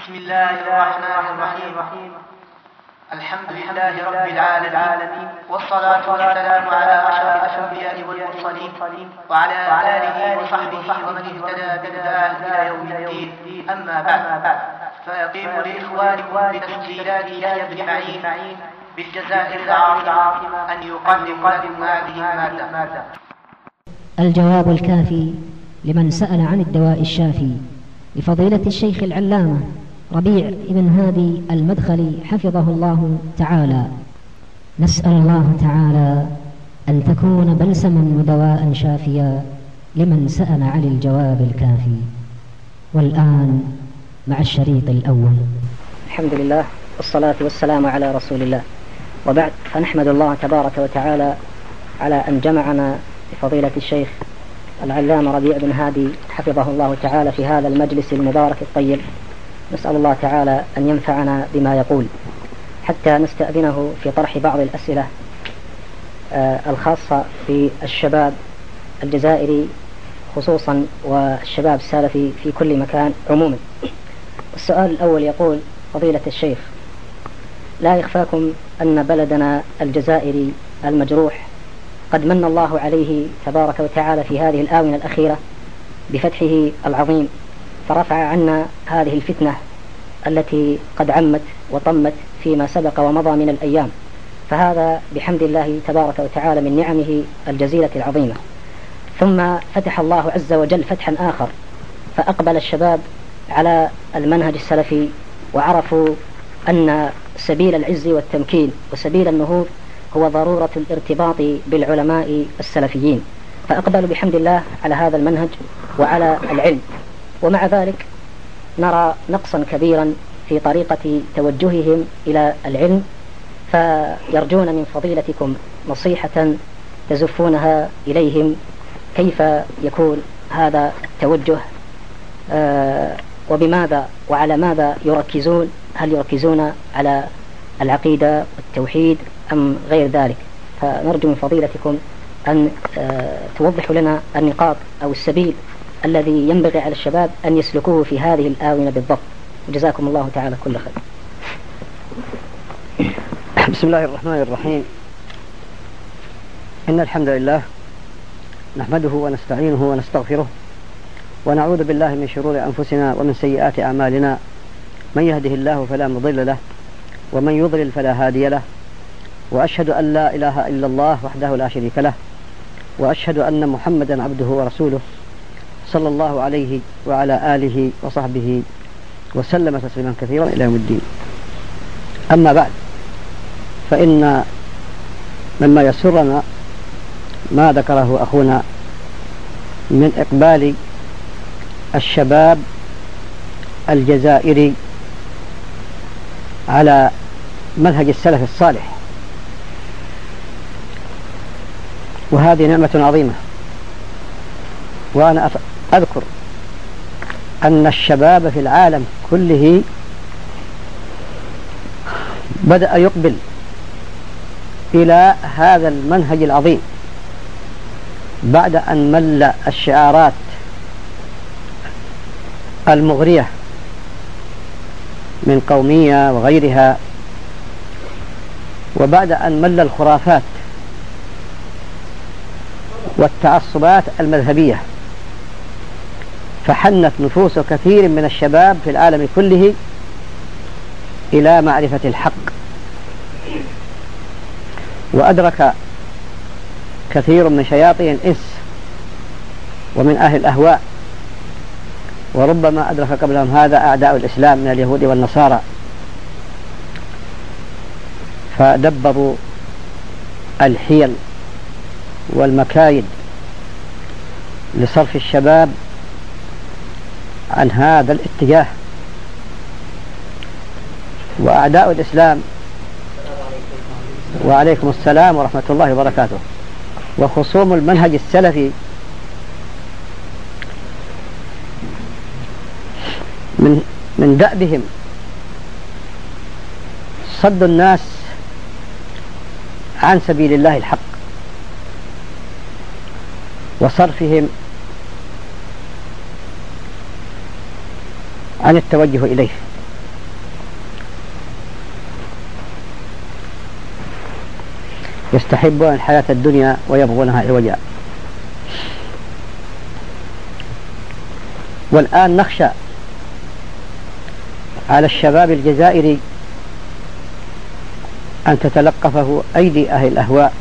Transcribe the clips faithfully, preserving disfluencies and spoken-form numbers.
بسم الله الرحمن الرحيم. الحمد لله رب العالمين، والصلاة والسلام على أشرف الأنبياء والمرسلين وعلى آله وصحبه ومن اهتدى بهداه إلى يوم الدين. أما بعد، فيقيم لإخوانكم بتسجيلات يحيى بن معين بالجزائر العاصمة أن يقدم لكم هذه المادة. الجواب الكافي لمن سأل عن الدواء الشافي، لفضيلة الشيخ العلامة ربيع بن هادي المدخلي حفظه الله تعالى. نسأل الله تعالى أن تكون بلسما ودواء شافيا لمن سأل عن الجواب الكافي. والآن مع الشريط الأول. الحمد لله والصلاة والسلام على رسول الله، وبعد، فنحمد الله تبارك وتعالى على أن جمعنا بفضيلة الشيخ العلامة ربيع بن هادي حفظه الله تعالى في هذا المجلس المبارك الطيب. نسأل الله تعالى أن ينفعنا بما يقول، حتى نستأذنه في طرح بعض الأسئلة آه الخاصة بالشباب الجزائري خصوصا، والشباب السلفي في كل مكان عموما. السؤال الأول يقول: فضيلة الشيخ، لا يخفاكم أن بلدنا الجزائري المجروح قد من الله عليه تبارك وتعالى في هذه الآونة الأخيرة بفتحه العظيم، فرفع عنا هذه الفتنة التي قد عمت وطمت فيما سبق ومضى من الأيام، فهذا بحمد الله تبارك وتعالى من نعمه الجزيلة العظيمة. ثم فتح الله عز وجل فتحا آخر، فأقبل الشباب على المنهج السلفي، وعرفوا أن سبيل العز والتمكين وسبيل النهوض هو ضرورة الارتباط بالعلماء السلفيين، فأقبلوا بحمد الله على هذا المنهج وعلى العلم. ومع ذلك نرى نقصا كبيرا في طريقة توجههم إلى العلم، فيرجون من فضيلتكم نصيحة تزفونها إليهم، كيف يكون هذا التوجه، آه وبماذا وعلى ماذا يركزون؟ هل يركزون على العقيدة والتوحيد أم غير ذلك؟ فنرجو من فضيلتكم أن آه توضحوا لنا النقاط أو السبيل الذي ينبغي على الشباب أن يسلكوه في هذه الآونة بالضبط. جزاكم الله تعالى كل خير. بسم الله الرحمن الرحيم. إن الحمد لله نحمده ونستعينه ونستغفره، ونعوذ بالله من شرور أنفسنا ومن سيئات أعمالنا. من يهده الله فلا مضل له، ومن يضلل فلا هادي له، وأشهد أن لا إله إلا الله وحده لا شريك له، وأشهد أن محمدا عبده ورسوله صلى الله عليه وعلى آله وصحبه وسلم تسليما كثيرا إلى يوم الدين. أما بعد، فإن مما يسرنا ما ذكره أخونا من إقبال الشباب الجزائري على منهج السلف الصالح، وهذه نعمة عظيمة. وأنا أذكر أن الشباب في العالم كله بدأ يقبل إلى هذا المنهج العظيم بعد أن مل الشعارات المغرية من قومية وغيرها، وبعد أن مل الخرافات والتعصبات المذهبية، فحنت نفوس كثير من الشباب في العالم كله إلى معرفة الحق. وأدرك كثير من شياطين الإنس ومن أهل الأهواء، وربما أدرك قبلهم هذا أعداء الإسلام من اليهود والنصارى، فدبروا الحيل والمكايد لصرف الشباب عن هذا الاتجاه. وأعداء الإسلام، وعليكم السلام ورحمة الله وبركاته، وخصوم المنهج السلفي من من دأبهم صد الناس عن سبيل الله الحق، وصرفهم عن التوجه إليه. يستحبون الحياة الدنيا ويبغونها عوجا. والآن نخشى على الشباب الجزائري أن تتلقفه أيدي أهل الأهواء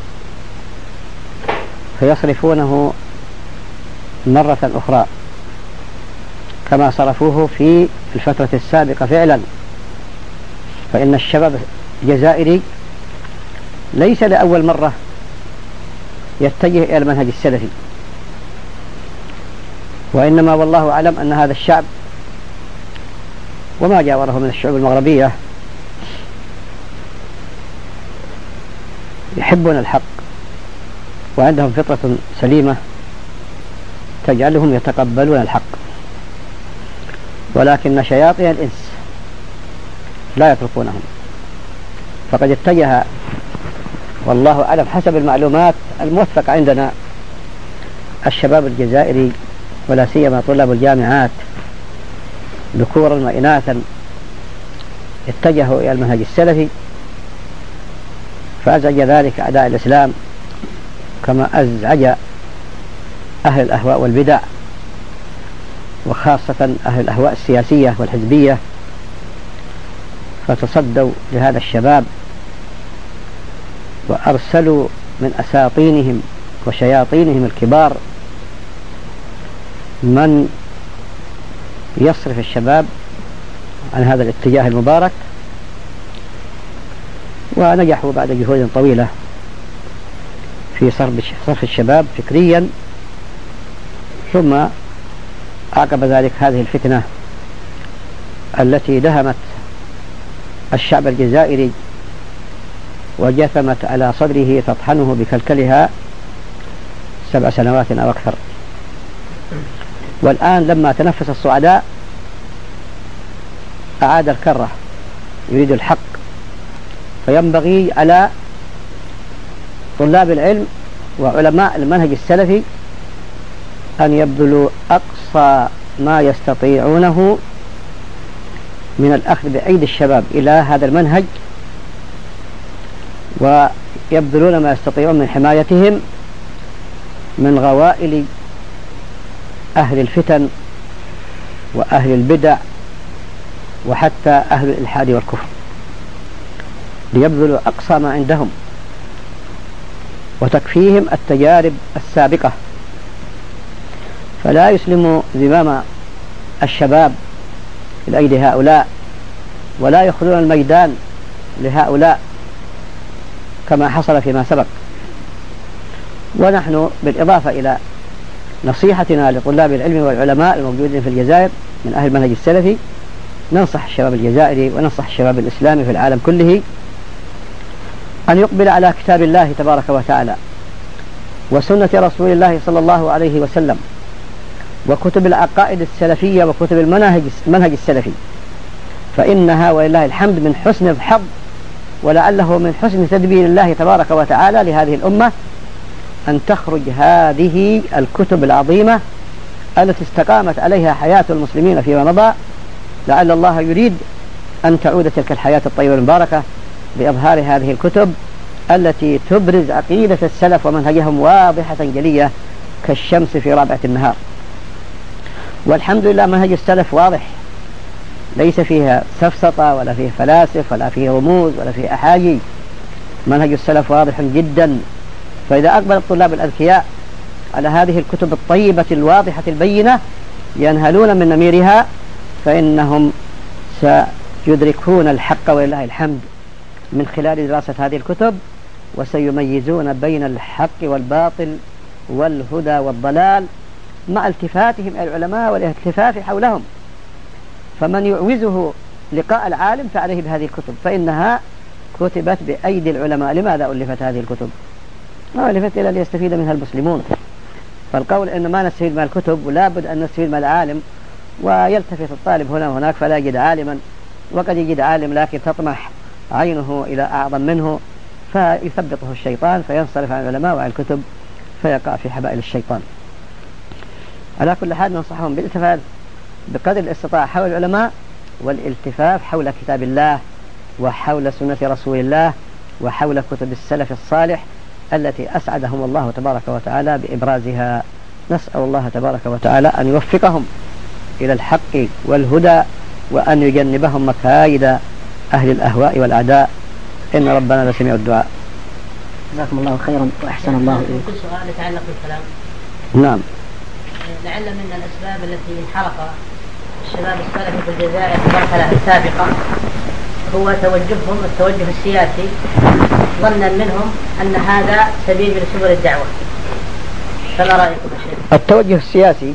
فيصرفونه مرة أخرى كما صرفوه في الفترة السابقة فعلا. فإن الشباب الجزائري ليس لأول مرة يتجه إلى المنهج السلفي، وإنما والله أعلم أن هذا الشعب وما جاوره من الشعوب المغربية يحبون الحق وعندهم فطرة سليمة تجعلهم يتقبلون الحق، ولكن شياطين الإنس لا يتركونهم. فقد اتجه والله أعلم حسب المعلومات الموثقة عندنا الشباب الجزائري ولا سيما طلاب الجامعات ذكورا وإناثا اتجهوا إلى المنهج السلفي، فأزعج ذلك أعداء الإسلام كما أزعج أهل الأهواء والبدع، وخاصة أهل الأهواء السياسية والحزبية، فتصدوا لهذا الشباب وأرسلوا من أساطينهم وشياطينهم الكبار من يصرف الشباب عن هذا الاتجاه المبارك، ونجحوا بعد جهود طويلة في صرف الشباب فكريا. ثم عقب ذلك هذه الفتنة التي دهمت الشعب الجزائري وجثمت على صدره تطحنه بكلكلها سبع سنوات أو أكثر. والآن لما تنفس الصعداء أعاد الكرة يريد الحق، فينبغي على طلاب العلم وعلماء المنهج السلفي أن يبذلوا أقصى ما يستطيعونه من الأخذ بأيدي الشباب إلى هذا المنهج، ويبذلون ما يستطيعون من حمايتهم من غوائل أهل الفتن وأهل البدع وحتى أهل الإلحاد والكفر، ليبذلوا أقصى ما عندهم وتكفيهم التجارب السابقة، فلا يسلموا زمام الشباب إلى أيدي هؤلاء ولا يخلون الميدان لهؤلاء كما حصل فيما سبق. ونحن بالإضافة إلى نصيحتنا لطلاب العلم والعلماء الموجودين في الجزائر من أهل المنهج السلفي ننصح الشباب الجزائري وننصح الشباب الإسلامي في العالم كله أن يقبل على كتاب الله تبارك وتعالى وسنة رسول الله صلى الله عليه وسلم وكتب العقائد السلفية وكتب المنهج المنهج السلفي، فإنها ولله الحمد من حسن الحظ ولعله من حسن تدبير الله تبارك وتعالى لهذه الأمة أن تخرج هذه الكتب العظيمة التي استقامت عليها حياة المسلمين فيما مضى. لعل الله يريد أن تعود تلك الحياة الطيبة المباركة بإظهار هذه الكتب التي تبرز عقيدة السلف ومنهجهم واضحة جلية كالشمس في رابعة النهار. والحمد لله منهج السلف واضح، ليس فيها سفسطة ولا فيه فلاسف ولا فيه رموز ولا فيه أحاجي، منهج السلف واضح جدا. فإذا أقبل الطلاب الأذكياء على هذه الكتب الطيبة الواضحة البينة ينهلون من نميرها فإنهم سيدركون الحق ولله الحمد من خلال دراسة هذه الكتب، وسيميزون بين الحق والباطل والهدى والضلال مع التفاتهم إلى العلماء والالتفاف حولهم. فمن يعوزه لقاء العالم فعليه بهذه الكتب، فإنها كتبت بأيدي العلماء. لماذا ألفت هذه الكتب؟ ما ألفت إلا ليستفيد منها المسلمون. فالقول إن ما نستفيد من الكتب ولا بد أن نستفيد من العالم، ويلتفت الطالب هنا وهناك فلا يجد عالما، وقد يجد عالم لكن تطمح عينه إلى أعظم منه فيثبطه الشيطان فينصرف عن العلماء وعن الكتب فيقع في حبائل الشيطان. على كل حال ننصحهم بالالتفات بقدر الاستطاعة حول العلماء والالتفاف حول كتاب الله وحول سنة رسول الله وحول كتب السلف الصالح التي أسعدهم الله تبارك وتعالى بإبرازها. نسأل الله تبارك وتعالى أن يوفقهم إلى الحق والهدى وأن يجنبهم مكايد أهل الأهواء والأعداء، إن ربنا لسميع الدعاء. جزاكم الله خيرا وأحسن الله إليكم. كل سؤال يتعلق بالكلام. نعم. لعل من الأسباب التي انحرف الشباب السلفي في الجزائر في المرحلة السابقة هو توجههم التوجه السياسي، ظنا منهم أن هذا سبيل من سبل الدعوة. فما رأيكم يا شيخ؟ التوجه السياسي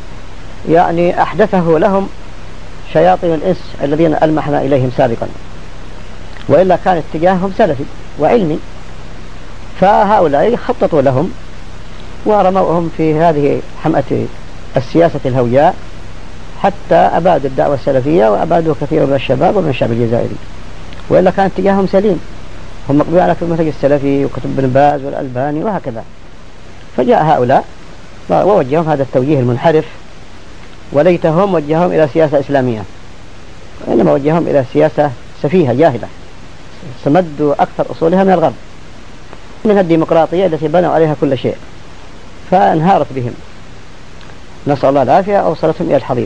يعني أحدثه لهم شياطين الإنس الذين ألمحنا إليهم سابقا، وإلا كان اتجاههم سلفي وعلمي، فهؤلاء خططوا لهم ورموهم في هذه حمأة السياسة الهوجاء حتى أبادوا الدعوة السلفية وأبادوا كثير من الشباب ومن الشعب الجزائري، وإلا كان اتجاههم سليم، هم مقبلون على المنهج السلفي وكتب بن باز والألباني وهكذا. فجاء هؤلاء ووجههم هذا التوجيه المنحرف، وليتهم وجههم إلى سياسة إسلامية، وإنما وجههم إلى سياسة سفيهة جاهلة استمدوا أكثر أصولها من الغرب، من الديمقراطية التي بنوا عليها كل شيء، فانهارت بهم، نسأل الله العافية، أوصلتهم إلى الحضيض.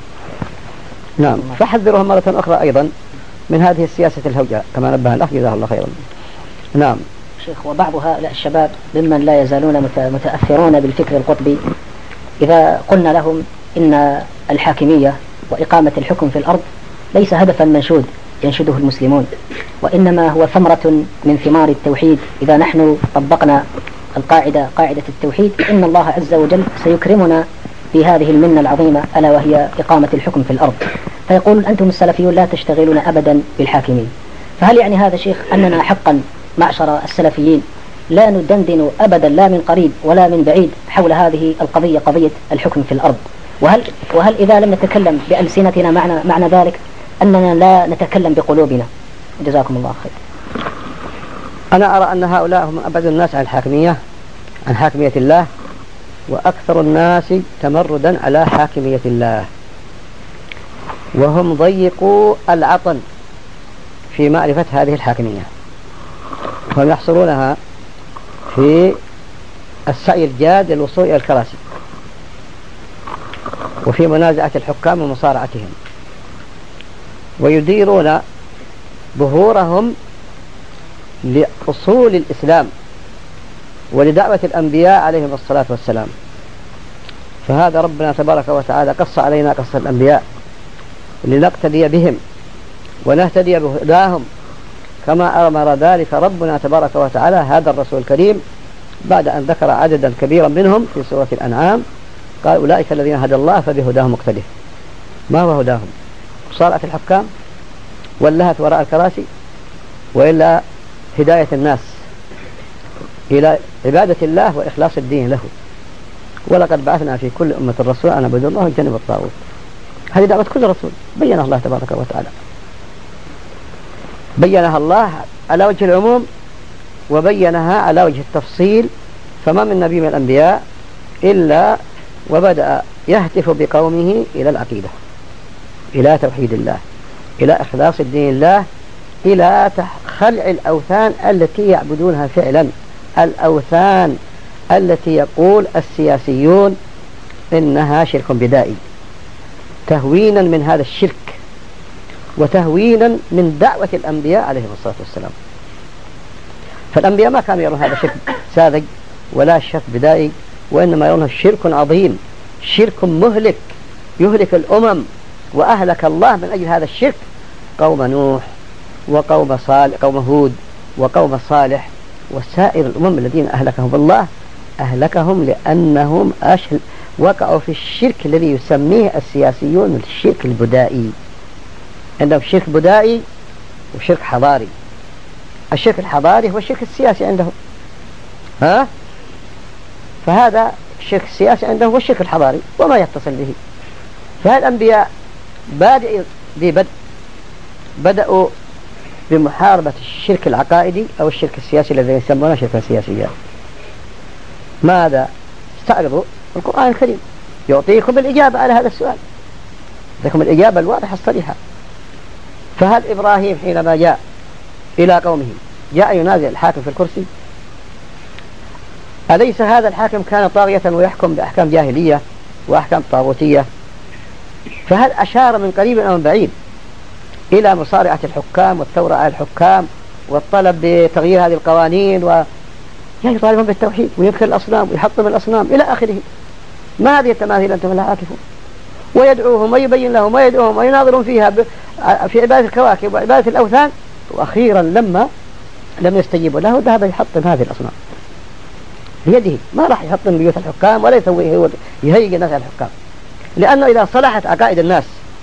نعم. فحذرهم مرة أخرى أيضا من هذه السياسة الهوجاء كما نبه الأخ جزاه الله خيرا. نعم. شيخ، وبعض هؤلاء الشباب ممن لا يزالون متأثرون بالفكر القطبي، إذا قلنا لهم إن الحاكمية وإقامة الحكم في الأرض ليس هدفا منشود ينشده المسلمون، وإنما هو ثمرة من ثمار التوحيد، إذا نحن طبقنا القاعدة قاعدة التوحيد إن الله عز وجل سيكرمنا في هذه المنة العظيمة ألا وهي إقامة الحكم في الأرض. فيقول أنتم السلفيون لا تشتغلون أبدا بالحاكمين، فهل يعني هذا شيخ أننا حقا معشر السلفيين لا ندندن أبدا لا من قريب ولا من بعيد حول هذه القضية، قضية الحكم في الأرض؟ وهل, وهل إذا لم نتكلم بألسنتنا معنى, معنى ذلك أننا لا نتكلم بقلوبنا؟ جزاكم الله خير. أنا أرى أن هؤلاء هم أبعد الناس عن الحاكمية، عن حاكمية الله، وأكثر الناس تمردا على حاكمية الله، وهم ضيقوا العطن في معرفة هذه الحاكمية، وهم يحصرونها في السعي الجاد للوصول إلى الكراسي، وفي منازعة الحكام ومصارعتهم، ويديرون ظهورهم لأصول الإسلام ولدعوة الأنبياء عليهم الصلاة والسلام. فهذا ربنا تبارك وتعالى قص علينا قصة الأنبياء لنقتدي بهم ونهتدي بهداهم، كما أمر ذلك ربنا تبارك وتعالى هذا الرسول الكريم بعد أن ذكر عددا كبيرا منهم في سورة الأنعام، قال أولئك الذين هدى الله فبهداهم مقتده. ما هو هداهم؟ مصارعة الحكام واللهث وراء الكراسي، وإلا هداية الناس إلى عبادة الله وإخلاص الدين له. ولقد بعثنا في كل أمة الرسول أن اعبدوا الله واجتنبوا الطاغوت. هذه دعوة كل رسول بينها الله تبارك وتعالى، بينها الله على وجه العموم وبينها على وجه التفصيل. فما من نبي من الأنبياء إلا وبدأ يهتف بقومه إلى العقيدة، إلى توحيد الله، إلى إخلاص الدين الله، إلى خلع الأوثان التي يعبدونها فعلا، الأوثان التي يقول السياسيون إنها شرك بدائي، تهوينا من هذا الشرك وتهوينا من دعوة الأنبياء عليهم الصلاة والسلام. فالأنبياء ما كانوا يرون هذا شرك ساذج ولا شرك بدائي، وإنما يرونه شرك عظيم، شرك مهلك يهلك الأمم. وأهلك الله من أجل هذا الشرك قوم نوح وقوم صالح، قوم هود وقوم صالح وسائر الأمم الذين أهلكهم الله، أهلكهم لأنهم أشل وقعوا في الشرك الذي يسميه السياسيون الشرك البدائي. عندهم شرك بدائي وشرك حضاري. الشرك الحضاري هو الشرك السياسي عندهم، ها؟ فهذا الشرك السياسي عندهم هو الشرك الحضاري وما يتصل به. فالأنبياء بادئ ذي بدء بدأوا بمحاربة الشرك العقائدي أو الشرك السياسي الذي يسمونه شركا سياسيا. ماذا؟ استعرضوا القرآن الكريم يعطيكم الإجابة على هذا السؤال، لكم الإجابة الواضحة الصريحة. فهل إبراهيم حينما جاء إلى قومه جاء ينازع الحاكم في الكرسي؟ أليس هذا الحاكم كان طاغية ويحكم بأحكام جاهلية وأحكام طاغوتية؟ فهل أشار من قريب أو من بعيد إلى مصارعة الحكام والثورة على الحكام والطلب بتغيير هذه القوانين و يعني يطالبون بالتوحيد ويذكر الأصنام ويحطم الأصنام إلى آخره؟ ما هذه التماثيل أنتم لها عاكفون؟ ويدعوهم ويبين لهم ويدعوهم ويناظرون فيها في عبادة الكواكب وعبادة الأوثان، وأخيرا لما لم يستجيبوا له ذهب يحطم هذه الأصنام بيده. ما راح يحطم بيوت الحكام ولا يسوي هو يهيج الناس على الحكام، لأنه إذا صلحت عقائد الناس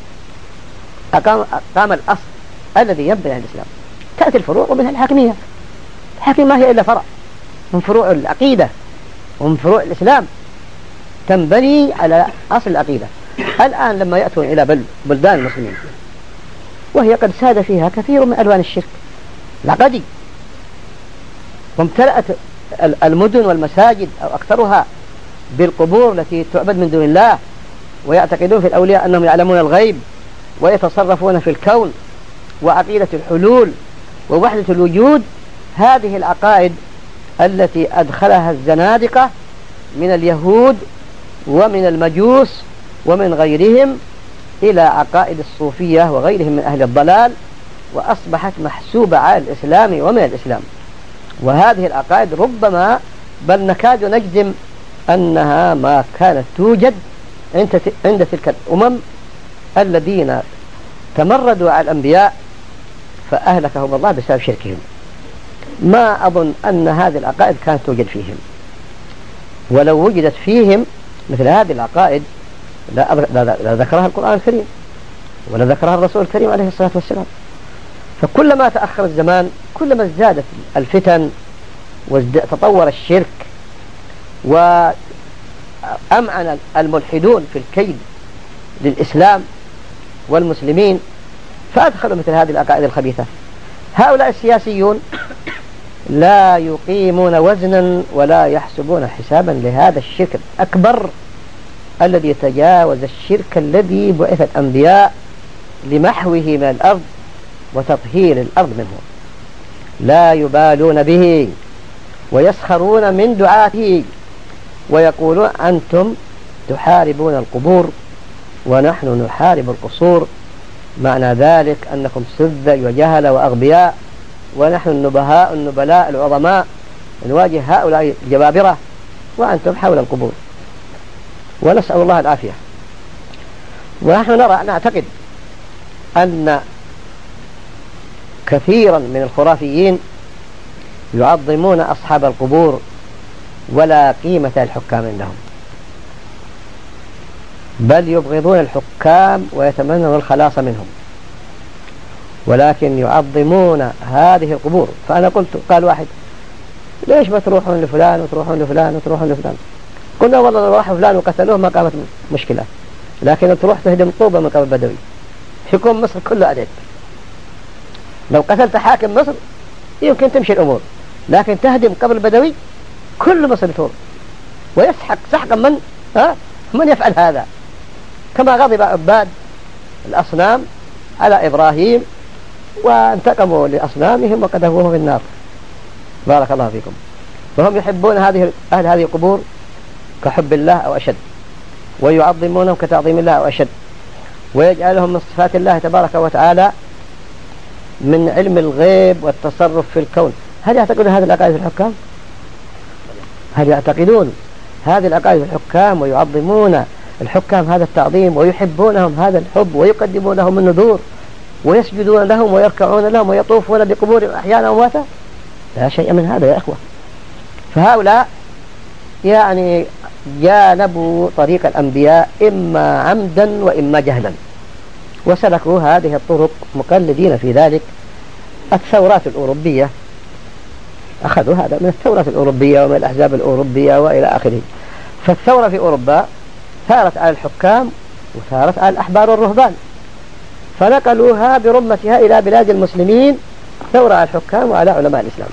أقام, أقام الأصل الذي ينبني على الإسلام. تأتي الفروع ومنها الحاكمية. الحاكمية ما هي إلا فرع من فروع العقيدة ومن فروع الإسلام، تنبني على أصل العقيدة. الآن لما يأتون إلى بلدان المسلمين وهي قد ساد فيها كثير من ألوان الشرك العقدي، وامتلأت المدن والمساجد أو أكثرها بالقبور التي تعبد من دون الله، ويعتقدون في الأولياء أنهم يعلمون الغيب ويتصرفون في الكون، وعقيدة الحلول ووحدة الوجود. هذه العقائد التي أدخلها الزنادقة من اليهود ومن المجوس ومن غيرهم إلى عقائد الصوفية وغيرهم من أهل الضلال، وأصبحت محسوبة على الإسلام ومن الإسلام. وهذه العقائد ربما بل نكاد نجزم أنها ما كانت توجد عند تلك الأمم الذين تمردوا على الأنبياء فأهلكهم الله بسبب شركهم. ما أظن أن هذه العقائد كانت توجد فيهم، ولو وجدت فيهم مثل هذه العقائد لا, لا, لا ذكرها القرآن الكريم ولا ذكرها الرسول الكريم عليه الصلاة والسلام. فكلما تأخر الزمان كلما ازدادت الفتن وتطور الشرك، وأمعن الملحدون في الكيد للإسلام والمسلمين فأدخلوا مثل هذه العقائد الخبيثة. هؤلاء السياسيون لا يقيمون وزنا ولا يحسبون حسابا لهذا الشرك الأكبر الذي يتجاوز الشرك الذي بعث الأنبياء لمحوه من الأرض وتطهير الأرض منه. لا يبالون به ويسخرون من دعاته ويقولون أنتم تحاربون القبور ونحن نحارب القصور، معنى ذلك أنكم سذج وجهل وأغبياء، ونحن النبهاء النبلاء العظماء نواجه هؤلاء الجبابرة وأنتم حول القبور، ونسأل الله العافية. ونحن نرى نعتقد أن كثيرا من الخرافيين يعظمون أصحاب القبور ولا قيمة الحكام عندهم، بل يبغضون الحكام ويتمنون الخلاص منهم، ولكن يعظمون هذه القبور. فأنا قلت قال واحد ليش ما تروحون لفلان وتروحون لفلان وتروحون لفلان؟ قلنا والله لو راح فلان وقتلوه ما قامت مشكلة، لكن تروح تهدم طوبة من قبل بدوي يكون مصر كله عليك. لو قتلت حاكم مصر يمكن تمشي الأمور، لكن تهدم قبل بدوي كل مصر تور ويسحق سحقا من ها من يفعل هذا، كما غضب عباد الأصنام على إبراهيم وانتقموا لأصنامهم وقذفوه في النار. بارك الله فيكم. وهم يحبون هذه أهل هذه القبور كحب الله أو أشد، ويعظمونهم كتعظيم الله أو أشد، ويجعلهم من صفات الله تبارك وتعالى من علم الغيب والتصرف في الكون. هل يعتقدون هذه العقائد في الحكام؟ هل يعتقدون هذه العقائد في الحكام ويعظمون الحكام هذا التعظيم ويحبونهم هذا الحب ويقدمون لهم النذور ويسجدون لهم ويركعون لهم ويطوفون بقبور أحيانا ومواتا؟ لا شيء من هذا يا أخوة. فهؤلاء يعني جانبوا طريق الأنبياء إما عمدا وإما جهلا، وسلكوا هذه الطرق مقلدين في ذلك. الثورات الأوروبية أخذوا هذا من الثورات الأوروبية ومن الأحزاب الأوروبية وإلى آخره. فالثورة في أوروبا ثارت على الحكام وثارت على الأحبار والرهبان، فنقلوها برمتها إلى بلاد المسلمين، ثورة على الحكام وعلى علماء الإسلام،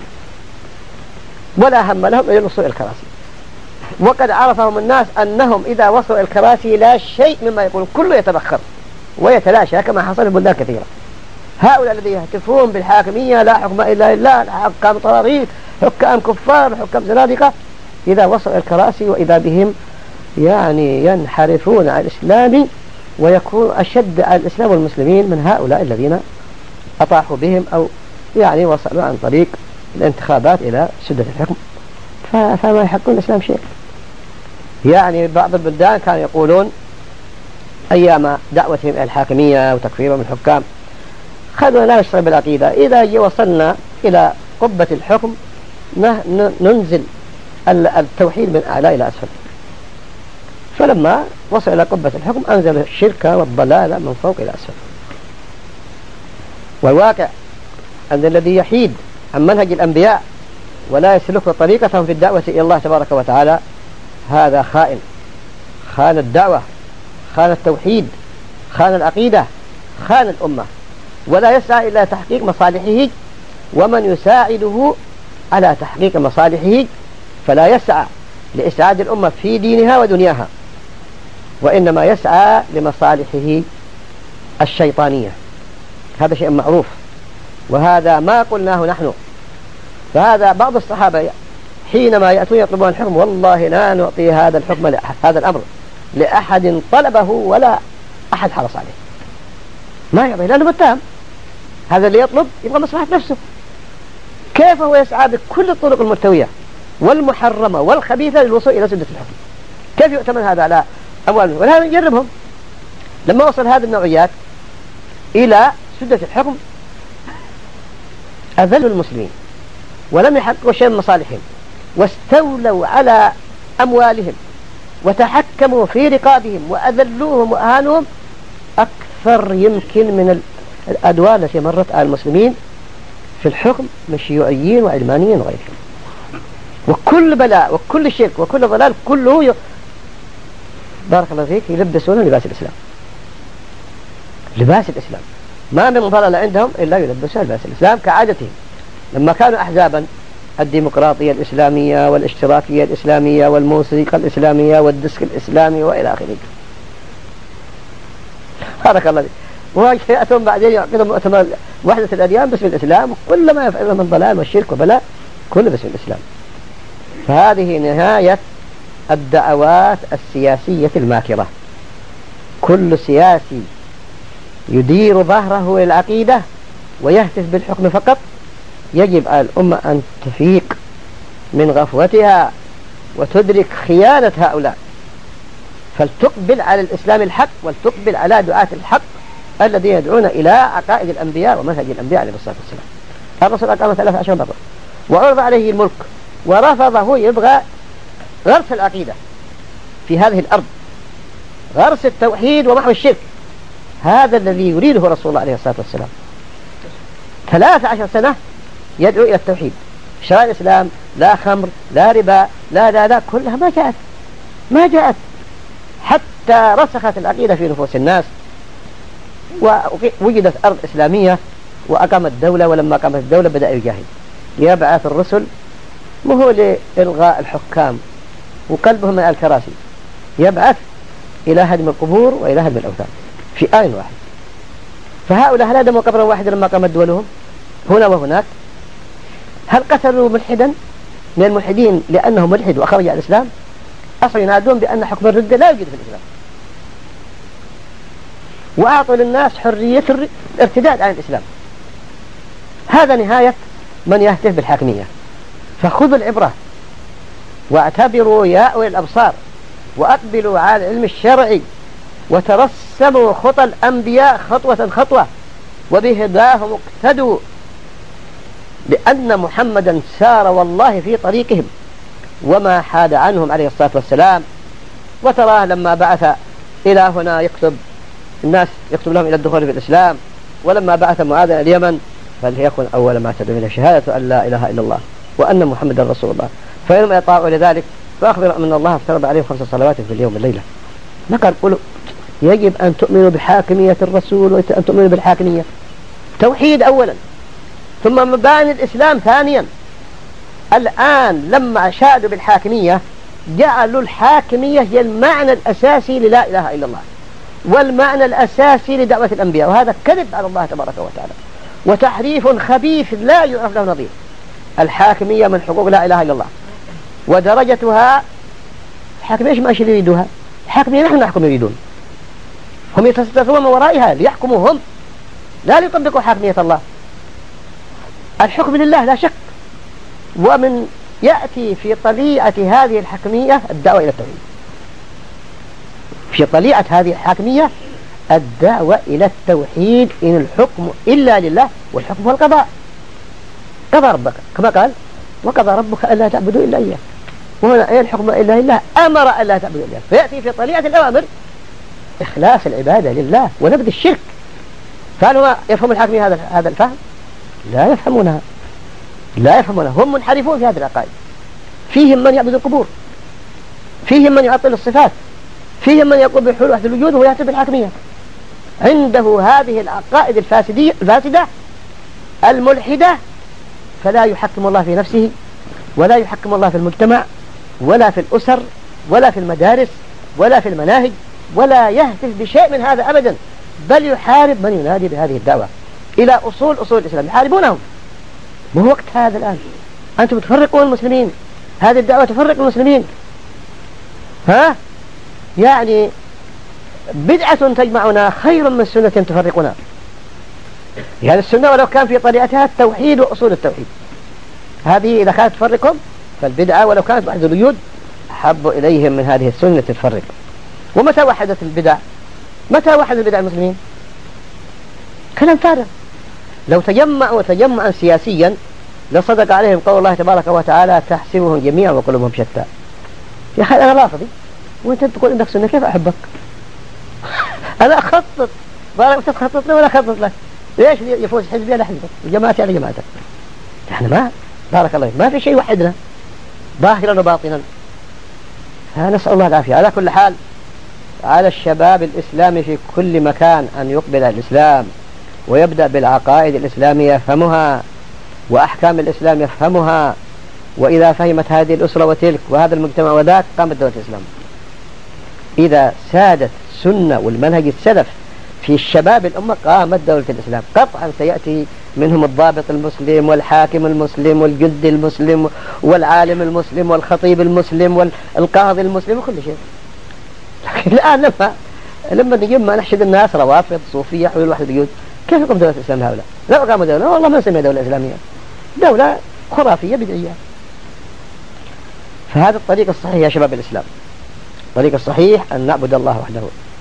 ولا هم لهم إلى الوصول الكراسي. وقد عرفهم الناس أنهم إذا وصلوا الكراسي لا شيء مما يقولون كله يتبخر ويتلاشى كما حصل في بلدان كثيرة. هؤلاء الذين يهتفون بالحاكمية لا حكم إلا لله، حكام طواغيت، حكام كفار، حكام زنادقة، إذا وصلوا الكراسي وإذا بهم يعني ينحرفون عن الإسلام ويكون أشد على الإسلام والمسلمين من هؤلاء الذين أطاحوا بهم أو يعني وصلوا عن طريق الانتخابات إلى سدة الحكم، فما يحقون الإسلام شيء. يعني بعض البلدان كانوا يقولون أيام دعوتهم إلى الحاكمية وتكفيرهم الحكام خلونا لا نشتغل بالعقيدة، إذا وصلنا إلى قبة الحكم ننزل التوحيد من أعلى إلى أسفل. فلما وصل إلى قبة الحكم أنزل الشرك والضلال من فوق إلى أسفل. والواقع أن الذي يحيد عن منهج الأنبياء ولا يسلك طريقتهم في الدعوة إلى الله تبارك وتعالى هذا خائن، خان الدعوة، خان التوحيد، خان العقيدة، خان الأمة، ولا يسعى إلى تحقيق مصالحه. ومن يساعده على تحقيق مصالحه فلا يسعى لإسعاد الأمة في دينها ودنياها، وإنما يسعى لمصالحه الشيطانية. هذا شيء معروف، وهذا ما قلناه نحن. فهذا بعض الصحابة حينما يأتون يطلبون الحكم والله لا نعطي هذا الحكم لأحد، هذا الأمر لأحد طلبه ولا أحد حرص عليه، ما يعطيه لأنه متهم. هذا اللي يطلب يبغى مصلحة نفسه، كيف هو يسعى بكل الطرق المرتوية والمحرمة والخبيثة للوصول إلى سدة الحكم؟ كيف يؤتمن هذا على أموالهم؟ ولهذا نجربهم لما وصل هذه النوعيات إلى سدة الحكم أذلوا المسلمين ولم يحققوا شيء من مصالحهم، واستولوا على أموالهم وتحكموا في رقابهم وأذلوهم وأهانوهم أكثر يمكن من الأدوار التي مرت على المسلمين في الحكم من شيوعيين وعلمانيين وغيرهم. وكل بلاء وكل شرك وكل ضلال كله ي... بارك الله فيك يلبسون لباس الإسلام، لباس الإسلام ما من ضلال عندهم إلا يلبسون لباس الإسلام كعادتهم. لما كانوا أحزابا الديمقراطية الإسلامية والاشتراكية الإسلامية والموسيقى الإسلامية والدسك الإسلامي وإلى آخره، بارك الله فيك، ويأتون بعدين يعقدون مؤتمر وحدة الأديان باسم الإسلام، كل ما يفعله من ضلال والشرك وبلاء كله باسم الإسلام. فهذه نهاية الدعوات السياسية الماكرة. كل سياسي يدير ظهره للعقيدة ويهتف بالحكم فقط يجب على الأمة أن تفيق من غفوتها وتدرك خيانة هؤلاء، فلتقبل على الإسلام الحق ولتقبل على دعاة الحق الذين يدعون إلى عقائد الأنبياء ومنهج الأنبياء عليه الصلاة والسلام. الرسول أقام ثلاث عشر مرة وعرض عليه الملك ورفضه، يبغى غرس العقيدة في هذه الأرض، غرس التوحيد ومحو الشرك، هذا الذي يريده رسول الله عليه الصلاة والسلام. ثلاث عشر سنة يدعو إلى التوحيد، شرائع الإسلام لا خمر لا ربا لا لا لا كلها ما جاءت ما جاءت حتى رسخت العقيدة في نفوس الناس ووجدت أرض إسلامية وأقامت الدولة. ولما قامت الدولة بدأ يجاهد، يبعث الرسل مو لإلغاء الحكام وقلبهم من الكراسي، يبعث إلى هدم القبور وإلى هدم الأوثان في آن واحد. فهؤلاء هل هدموا قبرا واحدا لما قامت دولهم هنا وهناك؟ هل قتلوا ملحدا من الملحدين لأنه ملحد وخرج على الإسلام؟ أصلا ينادون بأن حكم الردة لا يوجد في الإسلام، وأعطوا للناس حرية الارتداد عن الإسلام. هذا نهاية من يهتف بالحاكمية. فخذوا العبرة واعتبروا يا أولي الأبصار وأقبلوا على العلم الشرعي وترسموا خطى الأنبياء خطوة خطوة وبهداهم اقتدوا، لأن محمدا سار والله في طريقهم وما حاد عنهم عليه الصلاة والسلام. وتراه لما بعث إلى هنا يكتب الناس يكتب لهم إلى الدخول في الإسلام، ولما بعث معاذ إلى اليمن فليكن أول ما تدعو إليه شهادة أن لا إله إلا الله وأن محمدا رسول الله، فإنهم يطاعوا لذلك فأخبر أن الله افترض عليهم خمس صلوات في اليوم والليلة. ما قال قولوا يجب أن تؤمنوا بحاكمية الرسول وأن تؤمنوا بالحاكمية، توحيد أولا ثم مباني الإسلام ثانيا. الآن لما شادوا بالحاكمية جعلوا الحاكمية هي المعنى الأساسي للا إله إلا الله والمعنى الأساسي لدعوة الأنبياء، وهذا كذب على الله تبارك وتعالى وتحريف خبيث لا يعرف له نظير. الحاكمية من حقوق لا إله إلا الله، ودرجتها الحاكمية إيش ماشي يريدوها؟ الحاكمية نحن نحكم يريدون، هم يتصدرون من ورائها ليحكموا هم، لا ليطبقوا حاكمية الله. الحكم لله لا شك، ومن يأتي في طليعة هذه الحاكمية الدعوة إلى التوحيد، في طليعة هذه الحاكمية الدعوة إلى التوحيد، إن الحكم إلا لله، والحكم هو القضاء. قضى ربك كما قال وقضى ربك ألا تعبدوا إلا إياه، وهنا أي الحكم إلا لله، أمر ألا تعبدوا إلا إياه، فيأتي في طليعة الأوامر إخلاص العبادة لله ونبذ الشرك. فهل يفهم الحاكمية هذا هذا الفهم؟ لا يفهمونها، لا يفهمونها، هم منحرفون في هذه العقائد. فيهم من يعبد القبور، فيهم من يعطل الصفات، فيهم من يقول بحلول وحدة الوجود وهو يعتبر بالحاكمية. عنده هذه العقائد الفاسدية الفاسدة الملحدة، فلا يحكم الله في نفسه، ولا يحكم الله في المجتمع، ولا في الأسر، ولا في المدارس، ولا في المناهج، ولا يهتف بشيء من هذا أبدا، بل يحارب من ينادي بهذه الدعوة إلى أصول أصول الإسلام، يحاربونهم. مو وقت هذا الآن، أنتم تفرقون المسلمين، هذه الدعوة تفرق المسلمين. ها يعني بدعة تجمعنا خير من سنة تفرقنا. يعني السنة ولو كان في طريقتها التوحيد وأصول التوحيد، هذه إذا كانت تفرقهم، فالبدعة ولو كانت وحدة الوجود أحب إليهم من هذه السنة تفرق. ومتى وحدت البدع؟ متى وحد البدع المسلمين؟ كلام فارغ. لو تجمعوا تجمعا سياسيا لصدق عليهم قول الله تبارك وتعالى تحسبهم جميعا وقلوبهم شتى. يا أخي أنا رافضي وأنت تقول إنك سنة، كيف أحبك؟ أنا أخطط بارك تخطط لي ولا أخطط لك، ليش يفوز حزبي على حزبك وجماعتي على جماعتك؟ نحن ما بارك الله ما في شيء وحدنا ظاهرا وباطنا. فنسأل الله العافية. على كل حال على الشباب الإسلامي في كل مكان أن يقبل الإسلام ويبدأ بالعقائد الإسلامية يفهمها، وأحكام الإسلام يفهمها، وإذا فهمت هذه الأسرة وتلك وهذا المجتمع وذاك قامت دولة الإسلام. إذا سادت السنة والمنهج السلف في الشباب الأمة قامت دولة الإسلام. قطعا سيأتي منهم الضابط المسلم والحاكم المسلم والجد المسلم والعالم المسلم والخطيب المسلم والقاضي المسلم وكل شيء. لكن الآن لما لما نجمع نحشد الناس روافض صوفية حلول وحدة الوجود، كيف يقوم دولة الإسلام هؤلاء؟ لا قاموا دولة، والله ما نسميها دولة إسلامية، دولة خرافية بدعية. فهذا الطريق الصحيح يا شباب الإسلام، الطريق الصحيح أن نعبد الله وحده،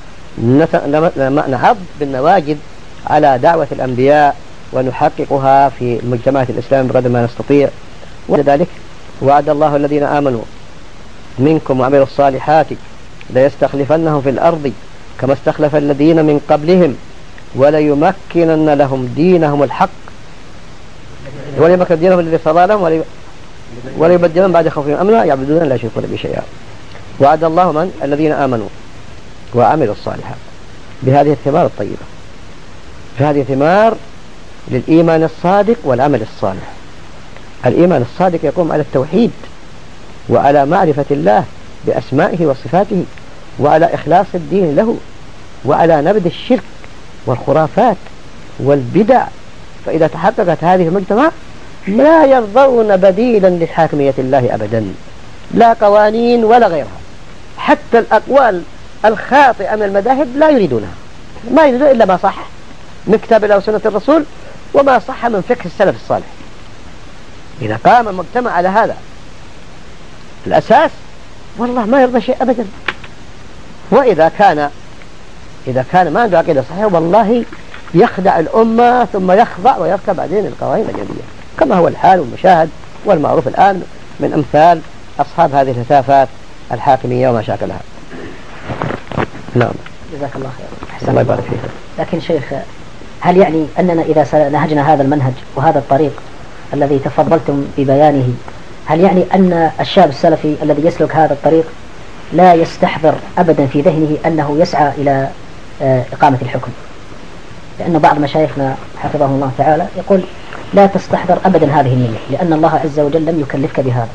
نعض بالنواجذ على دعوة الأنبياء ونحققها في المجتمعات الإسلام بقدر ما نستطيع. ولذلك وعد الله الذين آمنوا منكم وعملوا الصالحات ليستخلفنهم في الأرض كما استخلف الذين من قبلهم وليمكنن لهم دينهم الحق وليمكن دينهم الذي ارتضى لهم وليبدلن بعد خوفهم أمنا يعبدون لا يشركون به شيئا. وعد الله من الذين آمنوا وعملوا الصالحات بهذه الثمار الطيبة، فهذه ثمار للإيمان الصادق والعمل الصالح. الإيمان الصادق يقوم على التوحيد وعلى معرفة الله بأسمائه وصفاته وعلى إخلاص الدين له وعلى نبذ الشرك والخرافات والبدع. فإذا تحققت هذه المجتمع لا يرضون بديلا لحاكمية الله أبدا، لا قوانين ولا غيرها. حتى الأقوال الخاطئة من المذاهب لا يريدونها، ما يريدون إلا ما صح من كتاب الله وسنة الرسول وما صح من فقه السلف الصالح. إذا قام المجتمع على هذا الأساس والله ما يرضى شيء أبدا. وإذا كان إذا كان ما عنده عقيدة صحيحة والله يخدع الأمة ثم يخضع ويركب بعدين القوانين الأجنبية، كما هو الحال والمشاهد والمعروف الآن من أمثال أصحاب هذه الهتافات الحاكمية وما شاكلها. نعم جزاك الله خير. أحسن الله يبارك فيك. لكن شيخ، هل يعني أننا إذا نهجنا هذا المنهج وهذا الطريق الذي تفضلتم ببيانه، هل يعني أن الشاب السلفي الذي يسلك هذا الطريق لا يستحضر أبدا في ذهنه أنه يسعى إلى إقامة الحكم؟ لأن بعض مشايخنا حفظه الله تعالى يقول لا تستحضر أبدا هذه النية، لأن الله عز وجل لم يكلفك بهذا.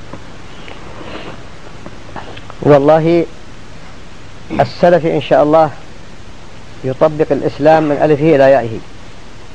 والله السلفي إن شاء الله يطبق الإسلام من ألفه إلى يائه،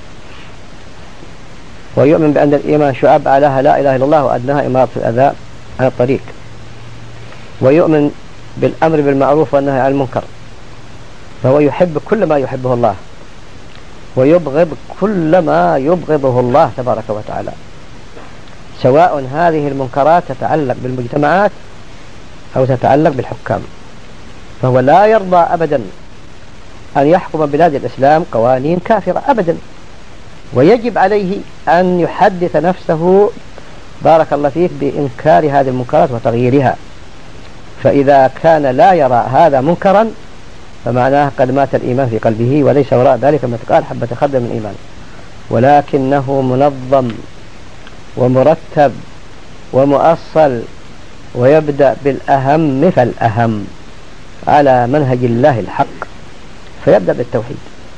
ويؤمن بأن الإيمان شعب أعلاها لا إله إلا الله وأدناها إماطة الأذى عن الطريق، ويؤمن بالأمر بالمعروف والنهي عن المنكر، فهو يحب كل ما يحبه الله ويبغض كل ما يبغضه الله تبارك وتعالى، سواء هذه المنكرات تتعلق بالمجتمعات أو تتعلق بالحكام. فهو لا يرضى أبدا أن يحكم بلاد الإسلام قوانين كافرة أبدا، ويجب عليه أن يحدث نفسه بارك الله فيك بإنكار هذه المنكرات وتغييرها. فإذا كان لا يرى هذا منكرا فمعناه قد مات الإيمان في قلبه، وليس وراء ذلك مثقال حبة خردل من إيمان، ولكنه منظم ومرتب ومؤصل، ويبدأ بالأهم فالأهم على منهج الله الحق، فيبدأ بالتوحيد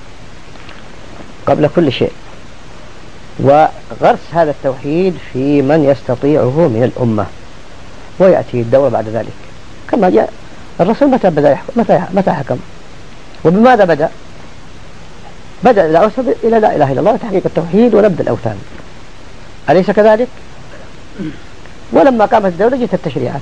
قبل كل شيء، وغرس هذا التوحيد في من يستطيعه من الأمة، ويأتي الدور بعد ذلك. كما جاء الرسول متى بدأ يحكم؟ متى متى حكم؟ وبماذا بدأ؟ بدأ دعوة إلى لا إله إلا الله وتحقيق التوحيد ونبذ الأوثان، أليس كذلك؟ ولما قامت الدولة جت التشريعات.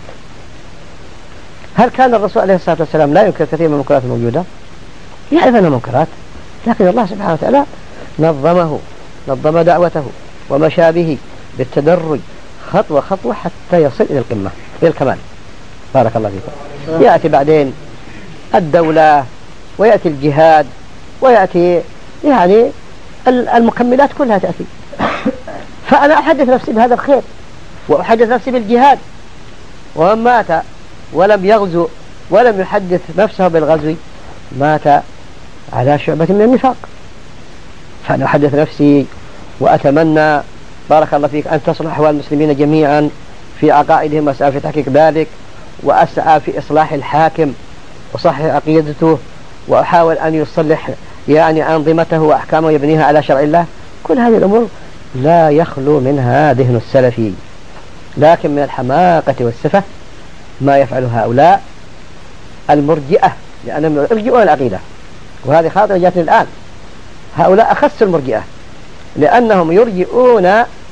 هل كان الرسول عليه الصلاة والسلام لا ينكر كثير من المنكرات الموجودة؟ يعرف أنها منكرات، لكن الله سبحانه وتعالى نظمه، نظم دعوته ومشى به بالتدرج خطوة خطوة حتى يصل إلى القمة، إلى الكمال. بارك الله فيكم. يأتي بعدين الدولة، ويأتي الجهاد، ويأتي يعني المكملات كلها تأتي. فأنا أحدث نفسي بهذا الخير، وأحدث نفسي بالجهاد. ومن مات ولم يغزو ولم يحدث نفسه بالغزو مات على شعبة من النفاق. فأنا أحدث نفسي وأتمنى بارك الله فيك أن تصلح أحوال المسلمين جميعا في عقائدهم، وأسعى في تحقيق ذلك، وأسعى في إصلاح الحاكم وصحح عقيدته، وأحاول أن يصلح يعني أنظمته وأحكامه يبنيها على شرع الله. كل هذه الأمور لا يخلو منها ذهن السلفي، لكن من الحماقة والسفة ما يفعل هؤلاء المرجئة، لأنهم يرجئون العقيدة، وهذه خاطرة جاتني الآن. هؤلاء أخس المرجئة، لأنهم يرجئون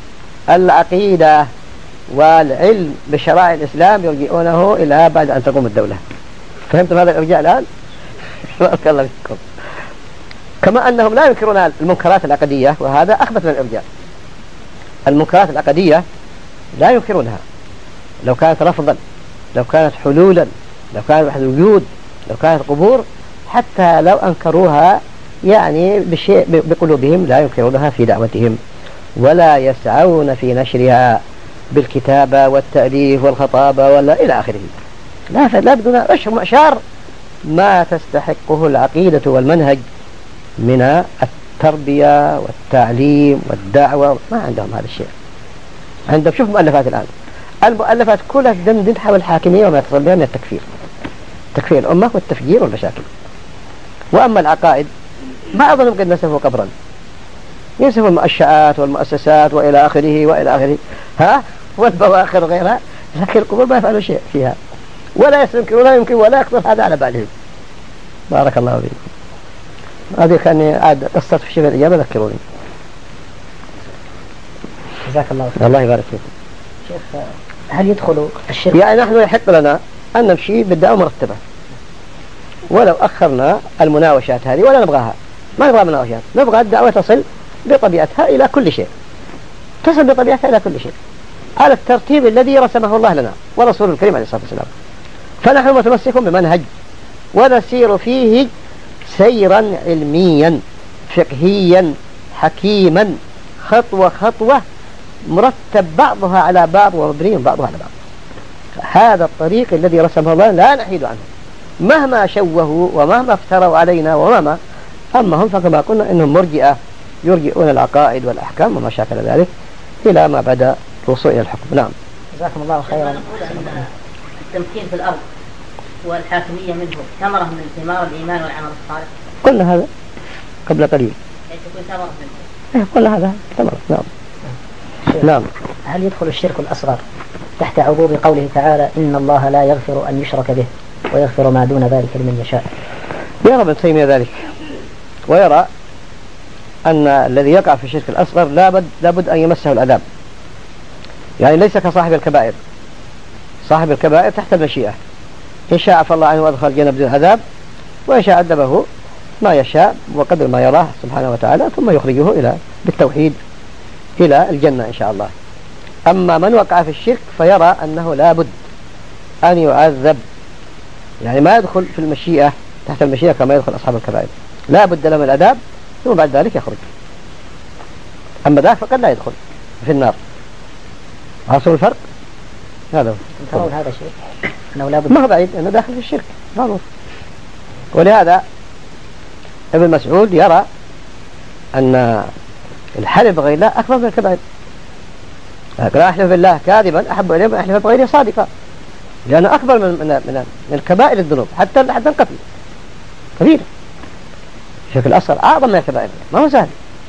العقيدة والعلم بشرائع الإسلام، يرجئونه إلى بعد أن تقوم الدولة. فهمتم هذا الإرجاء الآن؟ بارك الله فيكم. كما أنهم لا ينكرون المنكرات العقدية، وهذا أخبث من الإرجاء. المنكرات العقدية لا ينكرونها، لو كانت رفضا، لو كانت حلولا، لو كانت وحد وجود، لو كانت قبور، حتى لو أنكروها يعني بشيء بقلوبهم لا ينكرونها في دعوتهم، ولا يسعون في نشرها بالكتابة والتأليف والخطابة ولا إلى آخره. لا لا بدون أشهر معشار ما تستحقه العقيدة والمنهج من التربية والتعليم والدعوة. ما عندهم هذا الشيء. عندهم شوف مؤلفات الآن، المؤلفات كلها تدندن حول الحاكمية وما يتصل بها من التكفير، تكفير الأمة والتفجير والمشاكل. وأما العقائد ما أظنهم قد نسفوا قبرا، ينسفوا المؤشعات والمؤسسات وإلى آخره وإلى آخره، ها والبواخر وغيرها، لكن القبور ما يفعلوا شيء فيها، ولا يستنكر ولا يمكن ولا يخطر هذا على بالهم. بارك الله فيكم. هذه كان عاد قصة في شبه الإجابة، ذكروني. جزاك الله خير. الله يبارك فيكم. شيخ، هل يدخل الشرك؟ يعني نحن يحق لنا أن نمشي بالدعوة مرتبة، ولو أخرنا المناوشات هذه ولا نبغاها، ما نبغى مناوشات، نبغى الدعوة تصل بطبيعتها إلى كل شيء، تصل بطبيعتها إلى كل شيء على الترتيب الذي رسمه الله لنا ورسوله الكريم عليه الصلاة والسلام. فنحن متمسكون بمنهج ونسير فيه سيرا علميا فقهيا حكيما، خطوة خطوة، مرتب بعضها على بعض ومبني بعضها على بعض. هذا الطريق الذي رسمه الله لا نحيد عنه مهما شوهوا ومهما افتروا علينا ومهما. أما هم فكما قلنا إنهم مرجئة يرجئون العقائد والأحكام وما شاكل ذلك إلى ما بدأ الوصول إلى الحكم. نعم. جزاكم الله خيرا. التمكين في الأرض والحاكمية منه ثمرة من ثمار الإيمان والعمل الصالح. قلنا هذا قبل قليل. أي تكون ثمرة منه. قلنا هذا ثمرة. نعم. نعم. هل يدخل الشرك الأصغر تحت عضوض قوله تعالى إن الله لا يغفر أن يشرك به ويغفر ما دون ذلك لمن يشاء؟ يرى ابن تيمية ذلك، ويرى أن الذي يقع في الشرك الأصغر لابد, لابد أن يمسه العذاب، يعني ليس كصاحب الكبائر، صاحب الكبائر تحت المشيئة، إن شاء عفى الله عنه وأدخل الجنة بدون عذاب، وإن شاء أدبه ما يشاء وقدر ما يراه سبحانه وتعالى، ثم يخرجه إلى بالتوحيد إلى الجنة إن شاء الله. أما من وقع في الشرك فيرى أنه لا بد أن يعذب، يعني ما يدخل في المشيئة تحت المشيئة كما يدخل أصحاب الكبائر، لا بد له من العذاب ثم بعد ذلك يخرج. أما ذاك فقد لا يدخل في النار. عصر الفرق هذا ترون هذا شيء أنه لا بد، ما هو بعيد أنه داخل في الشرك معروف. ولهذا ابن مسعود يرى أن الحلف بغير الله أكبر من الكبائر. لا أحلف بالله كاذبا أحب إليه من أحلف بغيره صادقا، لأنه أكبر من من من, من كبائر الذنوب، حتى حتى القتل كبير بشكل أصغر أعظم من الكبائر، ما هو سهل.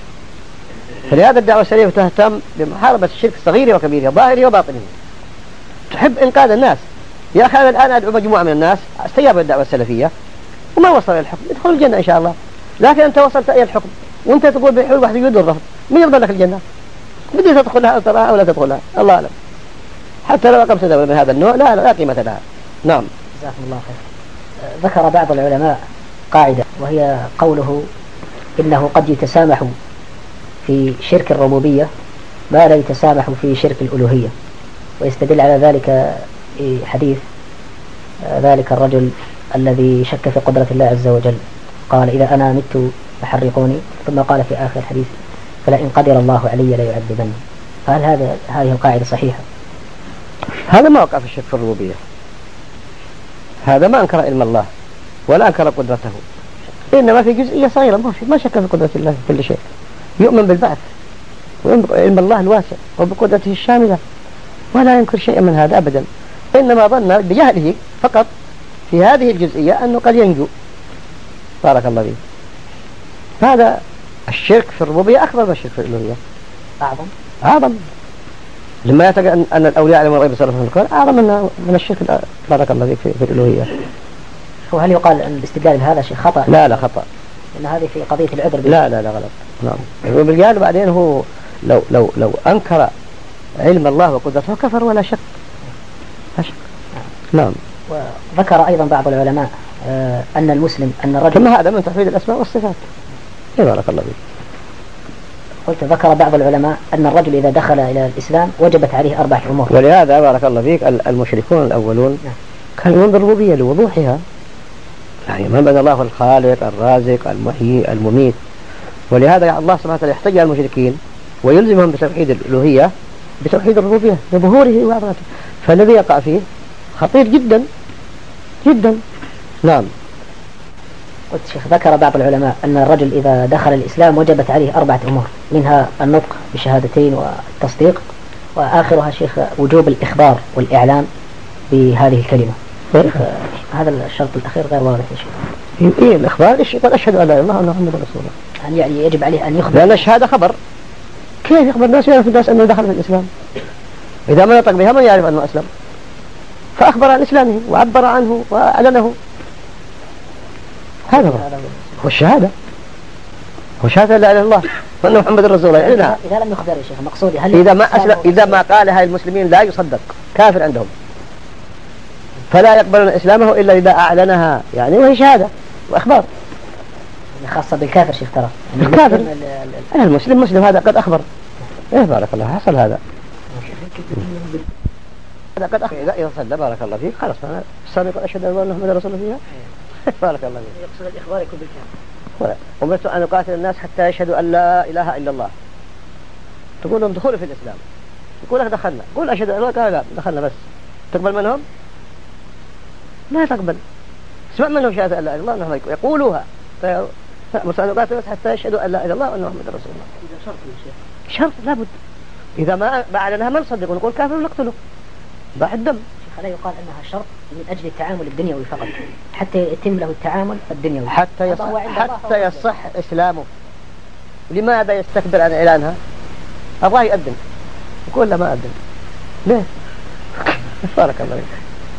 فلهذا الدعوة السلفية تهتم بمحاربة الشرك الصغير وكبيره ظاهره وباطنه، تحب إنقاذ الناس. يا أخي أنا الآن أدعو مجموعة من الناس استجابوا الدعوة السلفية وما وصل إلى الحكم، يدخلوا الجنة إن شاء الله. لكن أنت وصلت إلى الحكم وأنت تقول بحلول واحد يود الرفض، من يضمن لك الجنة؟ بدي تدخلها أو تراها أو لا تدخلها، الله أعلم. حتى لو أقمت دولة من هذا النوع لا لا قيمة لها. نعم. جزاكم الله خير. ذكر بعض العلماء قاعدة وهي قوله إنه قد يتسامح في شرك الربوبية ما لا يتسامح في شرك الألوهية، ويستدل على ذلك حديث ذلك الرجل الذي شك في قدرة الله عز وجل، قال إذا أنا مت فحرقوني، ثم قال في آخر الحديث فلئن قدر الله علي لا يعذبني. فهل هذا هذه القاعدة صحيحة؟ هذا ما وقع في الشرك في الربوبية، هذا ما أنكر علم الله ولا أنكر قدرته، إنما في جزئية صغيرة، ما شك في قدرة الله في كل شيء، يؤمن بالبعث ويؤمن بعلم الله الواسع وبقدرته الشاملة، ولا ينكر شيئا من هذا أبدا، إنما ظن بجهله فقط في هذه الجزئية أنه قد ينجو. بارك الله فيك. هذا الشرك في الربوبية أكبر من الشرك في الألوهية، أعظم أعظم لما يعتقد أن أن الأولياء يعلمون الغيب يتصرفون في الكون أعظم من من الشرك. بارك الله فيك في, في الألوهية. وهل يقال أن الاستدلال بهذا شيء خطأ؟ لا لا خطأ، لأن هذه في قضية العذر. لا لا لا غلط. نعم. بالرجال بعدين هو لو لو لو أنكر علم الله وقدرته كفر ولا شك. لا شك. نعم. وذكر أيضا بعض العلماء آه أن المسلم أن الرجل ثم هذا من توحيد الأسماء والصفات. بارك الله فيك. قلت ذكر بعض العلماء أن الرجل إذا دخل إلى الإسلام وجبت عليه أربعة أمور. ولهذا بارك الله فيك المشركون الأولون كانوا يؤمنون بالربوبية لوضوحها، يعني من بين الله الخالق الرازق المحيي المميت. ولهذا الله سبحانه وتعالى يحتج على المشركين ويلزمهم بتوحيد الألوهية بتوحيد الربوبية لظهوره وعظمته، فالذي يقع فيه خطير جدا جدا. نعم. قلت شيخ ذكر بعض العلماء أن الرجل إذا دخل الإسلام وجبت عليه أربعة أمور، منها النطق بشهادتين والتصديق، وآخرها شيخ وجوب الإخبار والإعلام بهذه الكلمة. هذا الشرط الأخير غير واضح يا شيخ. إيه الإخبار؟ إيش يقول أشهد أن لا إله إلا الله وأن محمدا رسول الله؟ يعني يجب عليه أن يخبر، لأن الشهادة خبر. كيف يخبر الناس يعرف الناس أنه دخل في الإسلام؟ إذا ما نطق بها من يعرف أنه أسلم؟ فأخبر عن إسلامه وعبر عنه وأعلنه. هذا هو الشهادة، هو شهادة لا إله إلا الله وأن محمد رسول الله. إذا, إذا لم يخبر يا شيخ مقصودي هل إذا ما أسلم إذا ما قالها المسلمين لا يصدق، كافر عندهم، فلا يقبلون إسلامه إلا إذا أعلنها، يعني وهي شهادة وإخبار. خاصة بالكافر شيخ ترى يعني الكافر أنا المسلم مسلم هذا قد أخبر. إيه بارك الله حصل هذا هذا قد أخبر. إذا صلى بارك الله فيك خلاص أنا السابق أشهد أن محمد رسول الله فيها. بارك الله فيك. يقصد الإخبار يكون بالكافر. أمرت أن أقاتل الناس حتى يشهدوا أن لا إله إلا الله. تقول لهم دخول في الإسلام، يقول لك دخلنا، قول أشهد أن لا قال لا دخلنا بس. تقبل منهم؟ لا تقبل. اسمع منهم شهادة أن لا إله إلا الله أنهم يقولوها. أمرت أن أقاتل الناس حتى يشهدوا أن لا إله إلا الله وأن محمد رسول الله. إذا شرط يا شيخ. شرط لابد. إذا ما أعلنها ما نصدق ونقول كافر ونقتله. باح الدم. لا يقال أنها شرط من أجل التعامل الدنيوي فقط، حتى يتم له التعامل الدنيوي، حتى يصح, حتى يصح إسلامه. لماذا يستكبر عن إعلانها؟ أبغاه يقدم، يقول لا ما أقدم. ليه؟ بارك الله فيك.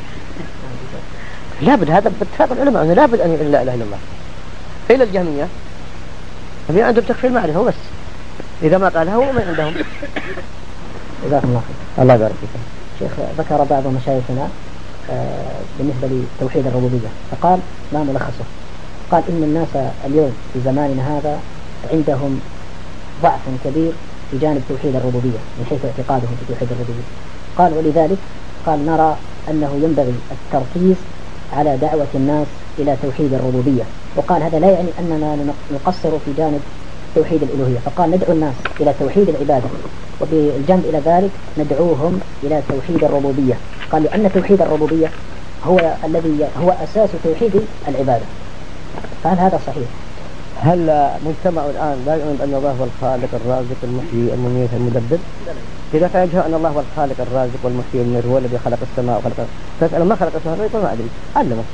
لابد هذا باتفاق العلماء أنه لابد أن لا إله إلا الله. إلى الجهمية هم عندهم تكفير المعرفة وبس، إذا ما قالها هو ما عندهم. جزاكم الله خير. الله يبارك فيك. الشيخ ذكر بعض مشايخنا بالنسبة لتوحيد الربوبية، فقال ما ملخصه؟ قال إن الناس اليوم في زماننا هذا عندهم ضعف كبير في جانب توحيد الربوبية من حيث اعتقادهم في توحيد الربوبية. قال ولذلك قال نرى أنه ينبغي التركيز على دعوة الناس إلى توحيد الربوبية، وقال هذا لا يعني أننا نقصر في جانب توحيد الألوهية، فقال ندعو الناس إلى توحيد العبادة، وبالجنب إلى ذلك ندعوهم إلى توحيد الربوبية. قال لأن توحيد الربوبية هو الذي هو أساس توحيد العبادة. فهل هذا صحيح؟ هل مجتمع الآن لا يؤمن بأن الله هو الخالق الرازق المحيي المميت المدبر؟ إذا كان يجهل أن الله هو الخالق الرازق والمحيي المميت هو الذي خلق السماء وخلق الأرض، تسأل ما خلق السماء يقول ما أدري، علمه.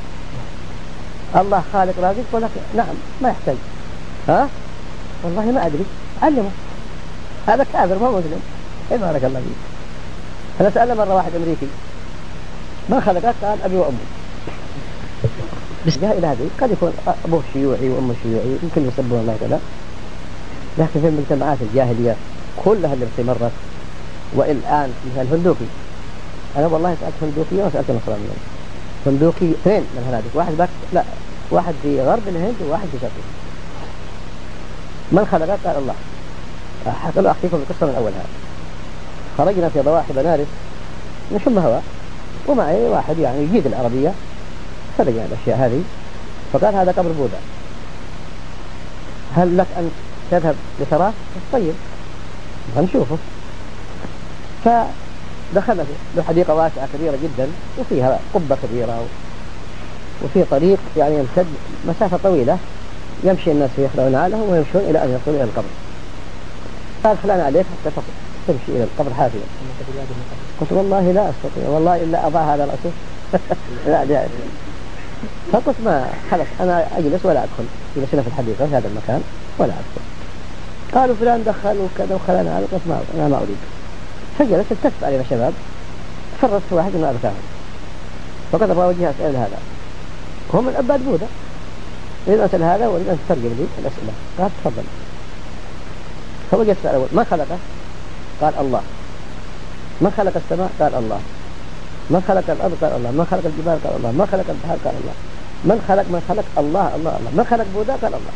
الله خالق رازق ولكن نعم ما يحتاج، ها والله ما أدري، علمه. هذا كافر ما مسلم. إيه بارك الله فيك. أنا سأل مرة واحد أمريكي ما خلقك؟ قال أبي وأمي. بس جاء إلى هذه قد يكون أبوه شيوعي وأمه شيوعي، يمكن يسبون الله تعالى، لكن في المجتمعات الجاهلية كلها اللي استمرت والآن مثل الهندوكي. أنا والله سألت هندوكية وسألت نصرانية. هندوكي اثنين من هنالك، واحد باك لا واحد في غرب الهند وواحد في شرق. من خلقك؟ قال الله. حكى له أحكيكم القصة من أولها. خرجنا في ضواحي بنارس نشم هواء، ومعي واحد يعني يجيد العربية، فرجنا الأشياء هذه، فقال هذا قبر بوذا، هل لك أن تذهب لتراه؟ طيب هنشوفه. فدخلنا له حديقة واسعة كبيرة جدا وفيها قبة كبيرة وفي طريق يعني يمتد مسافة طويلة يمشي الناس يخلعون نعالهم ويمشون إلى أن يصلوا إلى القبر. قال خلعنا عليك حتى تمشي إلى القبر حافيا. قلت والله لا أستطيع، والله إلا أضع هذا رأسه. لا جائز. فقلت ما خلص أنا أجلس ولا أدخل، جلسنا في الحديقة في هذا المكان ولا أدخل. قالوا فلان دخل وكذا وخلنا على. قلت ما أنا ما أريد. فجلس التف علينا شباب، فرست واحد من أبكاهم، فقد أبغى وجهي أسأل هذا، هم من عباد بوذا، أريد أن أسأل هذا وأريد أن تترجم لي الأسئلة. قال تفضل. فوجدت السؤال الأول ما خلقه؟ قال الله. من خلق السماء؟ قال الله. من خلق الأرض؟ قال الله. من خلق الجبال؟ قال الله. من خلق البحار؟ قال الله. من خلق من خلق الله الله الله. من خلق بوذا؟ قال الله.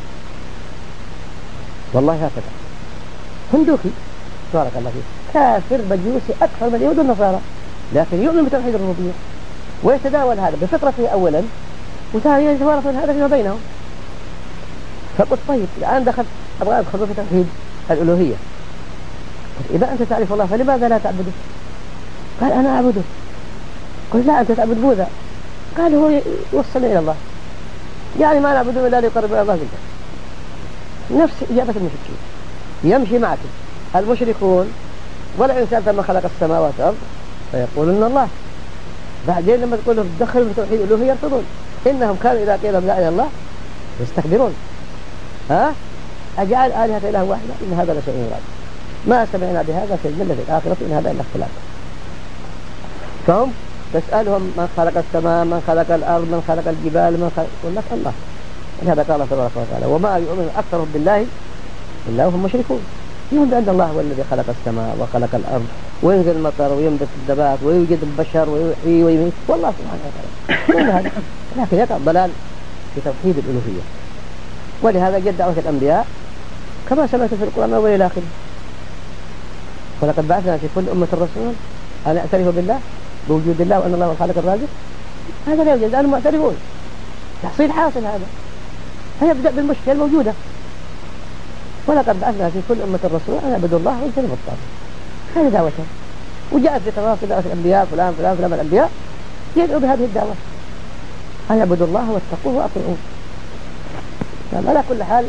والله هكذا. هندوكي بارك الله فيه، كافر مجوسي أكثر من اليهود والنصارى، لكن يؤمن بتوحيد الربوبية ويتداول هذا بفطرته أولا، وثانيا يتوارث هذا فيما بينهم. فقلت طيب الآن دخلت أبغى أدخل في توحيد الألوهية. إذا أنت تعرف الله فلماذا لا تعبده؟ قال أنا أعبده. قلت لا أنت تعبد بوذا. قال هو يوصلنا إلى الله، يعني ما نعبده إلا ليقرب إلى الله بالله. نفس إجابة المشركين، يمشي معك المشركون ولا إنسان ثم خلق السماوات والأرض فيقولون الله، بعدين لما تقول لهم دخلوا في توحيد الألوهية يرفضون. إنهم كانوا إذا قيل لهم لا إله إلا الله يستكبرون. ها أجعل آلهة إله واحدة إن هذا لشيء يراد، ما سمعنا بهذا في الملة الآخرة إن هذا إلا اختلاف. فهم تسألهم من خلق السماء، من خلق الأرض، من خلق الجبال، من خلق، يقول لك الله. هذا قال الله تبارك وتعالى وما يؤمن أكثرهم بالله إلا وهم مشركون. يؤمن بأن الله هو الذي خلق السماء وخلق الأرض وينزل المطر وينبت النبات ويوجد البشر ويحيي ويميت، والله سبحانه وتعالى. لكن يقع ضلال في توحيد الألوهية. ولهذا جد دعوة الأنبياء كما سمعت في القرآن أول إلى آخره. ولقد بعثنا في كل أمة الرسول أن يعترفوا بالله بوجود الله وأن الله هو الخالق الرازق. هذا لا يوجد، الآن معترفون، تحصيل حاصل هذا. فيبدأ بالمشكلة الموجودة. ولقد بعثنا في كل أمة الرسول أن يعبدوا الله واجتنبوا الطاغوت. هذه دعوته، وجاءت في تواصل دعوة الأنبياء فلان فلان فلان الأنبياء يدعو بهذه الدعوة أن يعبدوا الله واتقوه وأطيعوه. يعني على كل حال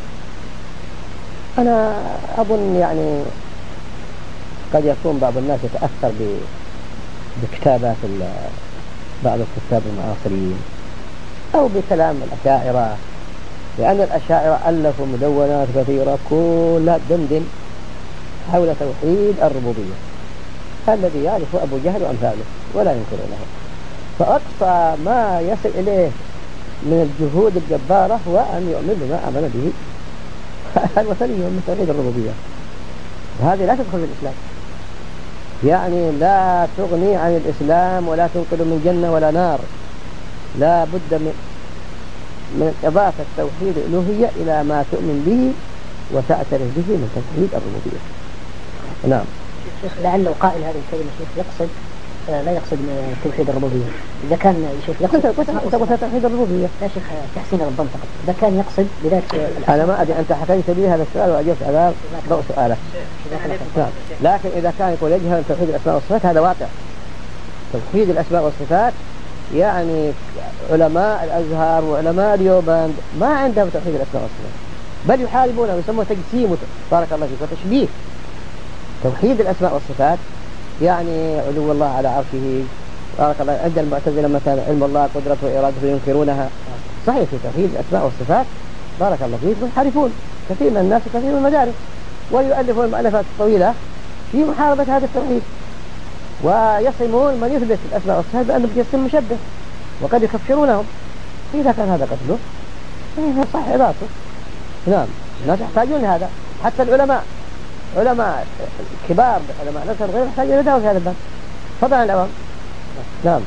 أنا أظن يعني قد يكون بعض الناس يتأثر بكتابات بعض الكتاب المعاصرين أو بكلام الأشاعرة، لأن الأشاعرة ألفوا مدونات كثيرة كلها دندن حول توحيد الربوبية الذي يعرف أبو جهل وأمثاله ولا ينكرونه. فأقصى ما يصل إليه من الجهود الجبارة هو أن يؤمن بما آمن به الوثنيون من توحيد الربوبية، وهذه لا تدخل في الإسلام. يعني لا تغني عن الإسلام ولا تنقل من جنة ولا نار. لا بد من من إضافة توحيد الألوهية إلى ما تؤمن به وتعترف به من توحيد الربوبية. نعم. شيخ لعل قائل هذه الكلمة شيخ يقصد آه لا يقصد توحيد الربوبية. إذا كان شيخ يقصد أنت قلت توحيد الربوبية. لا شيخ تحسين الظن فقط. إذا كان يقصد بذلك أنا ما أدري أنت حكيت لي هذا السؤال وأجبت على ضوء سؤالك. نعم. لكن إذا كان يقول يجهل توحيد الأسماء والصفات هذا واقع. توحيد الأسماء والصفات يعني علماء الأزهر وعلماء اليوبان ما عندهم توحيد الأسماء والصفات، بل يحاربونه ويسموه تجسيم بارك الله فيك وتشبيه. توحيد الأسماء والصفات يعني علو الله على عرشه بارك الله. عند المعتزلة مثلا علم الله قدرته وإرادته ينكرونها. صحيح في توحيد الأسماء والصفات بارك الله فيك منحرفون كثير من الناس وكثير من المدارس، ويؤلفون المؤلفات الطويلة في محاربة هذا التوحيد، ويصمون من يثبت الأسماء والصفات بأنه بيسم مشبه، وقد يكفرونهم. إذا كان هذا قتله فإنه صح عبادته. نعم. الناس يحتاجون لهذا، حتى العلماء علماء كبار علماء نفسهم غير يحتاجون لدعوة في هذا الباب فضلا عن العوام. نعم.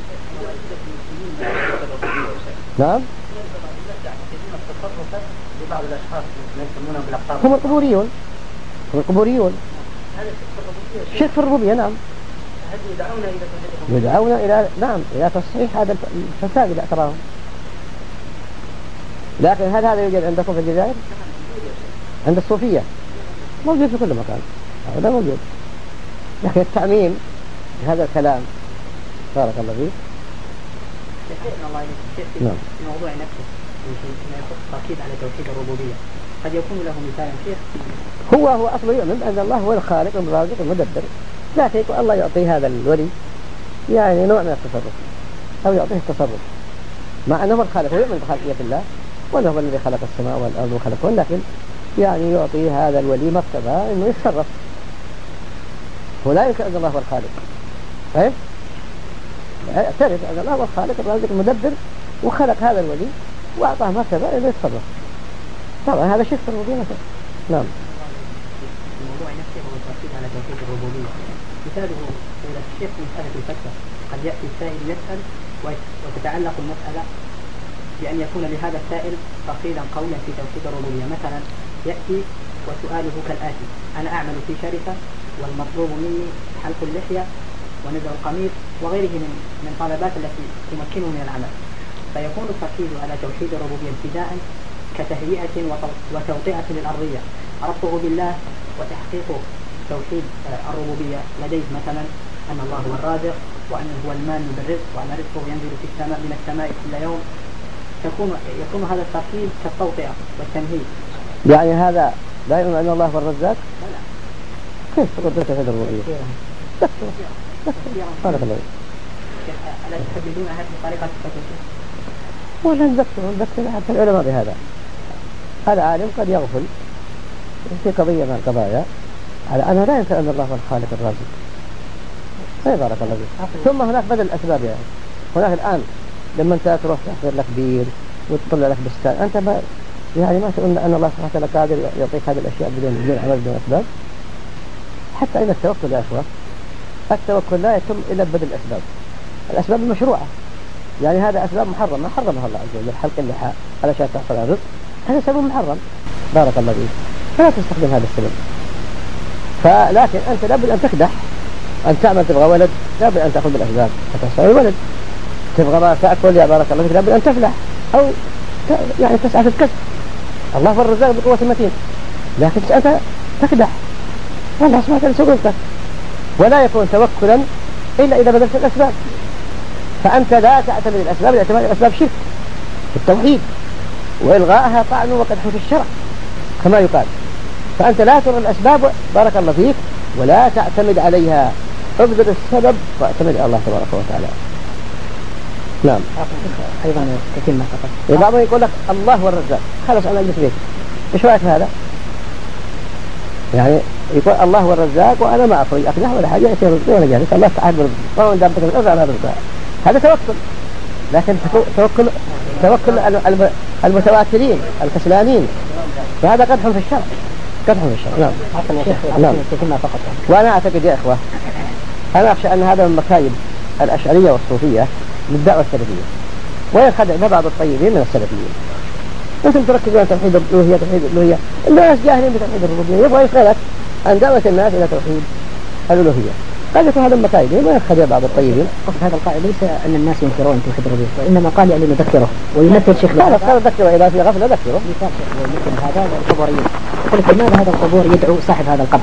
نعم. هم القبوريون هم القبوريون شرك في الربوبية. نعم. يدعون إلى نعم إلى تصحيح هذا الفساد اللي اعتراهم. لكن هل هذا يوجد عندكم في الجزائر؟ عند الصوفية موجود في كل مكان، هذا موجود. لكن التعميم بهذا الكلام بارك الله فيك. نعم. في موضوع نفسه ما يخص تأكيد على توحيد الربوبية قد يكون له مثال شيخ. هو هو أصله يؤمن أن الله هو الخالق المرازق المدبر، لكن يقول الله يعطي هذا الولي يعني نوع من التصرف أو يعطيه التصرف، مع أنه الخالق ويؤمن بخالقية الله وأنه هو الذي خلق السماء والأرض وخلقهن، لكن يعني يعطي هذا الولي مرتبة إنه يتصرف. هو لا يمكن أن الله هو الخالق. طيب اعترف أن الله هو الخالق الرازق المدبر وخلق هذا الولي وأعطاه مرتبة إنه يتصرف. طبعا هذا شيء في الربوبية مثلا. نعم. الموضوع نفسه هو التأكيد على توحيد الربوبية. مثاله إلى الشيخ مسألة الفتوى، قد يأتي السائل يسأل وتتعلق المسألة بأن يكون لهذا السائل تفصيلا قويا في توحيد الربوبية. مثلا يأتي وسؤاله كالآتي: أنا أعمل في شركة والمطلوب مني حلق اللحية ونزع القميص وغيره من من طلبات التي تمكنه من العمل، فيكون التركيز على توحيد الربوبية ابتداء كتهيئة وتوطئة للأرضية، ربطه بالله وتحقيق توحيد الربوبية لديه، مثلا أن الله هو الرازق وأنه هو المان بالرزق وأن رزقه ينزل في السماء من السماء كل يوم. تكون يكون هذا التركيز كالتوطئة والتمهيد. يعني هذا لا يؤمن أن الله هو الرزاق؟ لا. كيف تقول توحيد الربوبية؟ بارك الله. ألا تحددون هذه طريقة التوحيد؟ ولا نذكر نذكر حتى العلماء بهذا. هذا عالم قد يغفل في قضية من القضايا على أنه لا يمكن أن الله هو الخالق الرازق. أي بارك الله فيك. ثم هناك بدل الأسباب، يعني هناك الآن لما أنت تروح تحضر لك بير وتطلع لك بستان، أنت ما يعني ما تقول أن الله سبحانه وتعالى قادر يعطيك هذه الأشياء بدون بدون عمل بدون أسباب. حتى أين التوكل يا أخوة؟ التوكل لا يتم إلا ببذل الأسباب، الأسباب المشروعة. يعني هذا أسباب محرمة ما حرمها الله عز وجل، حلق اللحى علشان تحصل على الرزق هذا سبب محرم بارك الله فيك، فلا تستخدم هذا السبب. فلكن أنت لابد أن تكدح، أن تعمل تبغى ولد لابد أن تأخذ بالأسباب حتى تحصل الولد، تبغى ما تأكل يا بارك الله فيك لابد أن تفلح أو يعني تسعى في الكسب. الله هو الرزاق بقوة المتين، لكن أنت تكدح والله سبحانه وتعالى سوقك، ولا يكون توكلا إلا إذا بذلت الأسباب. فأنت لا تعتمد الأسباب، الاعتماد الأسباب شرك في التوحيد، وإلغاءها طعن وقدح في الشرع كما يقال. فأنت لا ترى الأسباب بارك الله فيك ولا تعتمد عليها، ابذل السبب واعتمد على الله تبارك وتعالى. نعم. أيضا كثير ما فقط بعضهم يقول لك الله هو الرزاق، خلص أنا أجلس بيك، إيش رأيك في هذا؟ يعني يقول الله هو الرزاق وأنا ما أخرج أقنع ولا حاجة يصير رزقي ولا جالس، الله تعالى برزق وهو دابتك من الأرض على رزقها، هذا توكل. لكن توكل توكل المتواترين الكسلانين، فهذا قدح في الشرع، قدح في الشرع. نعم. نعم. وأنا أعتقد يا إخوة أنا أخشى أن هذا من مكايد الأشعرية والصوفية للدعوة السلفية، وينخدعنا بعض الطيبين من السلفيين. أنتم تركزون على توحيد الألوهية توحيد الألوهية، الناس جاهلين بتوحيد الربوبية، يبغى يشغلك عن دعوة الناس إلى توحيد الألوهية. قال يكون هذا المكايد وينخدع بعض الطيبين. قصد هذا القائل ليس أن الناس ينكرون توحيد الربوبية، وإنما قال يعني نذكره ويمثل شيخ لا لا ذكره إذا في غفلة ذكره. مثال مثل هذا القبوريين، يقول لك لماذا هذا القبور يدعو صاحب هذا القبر؟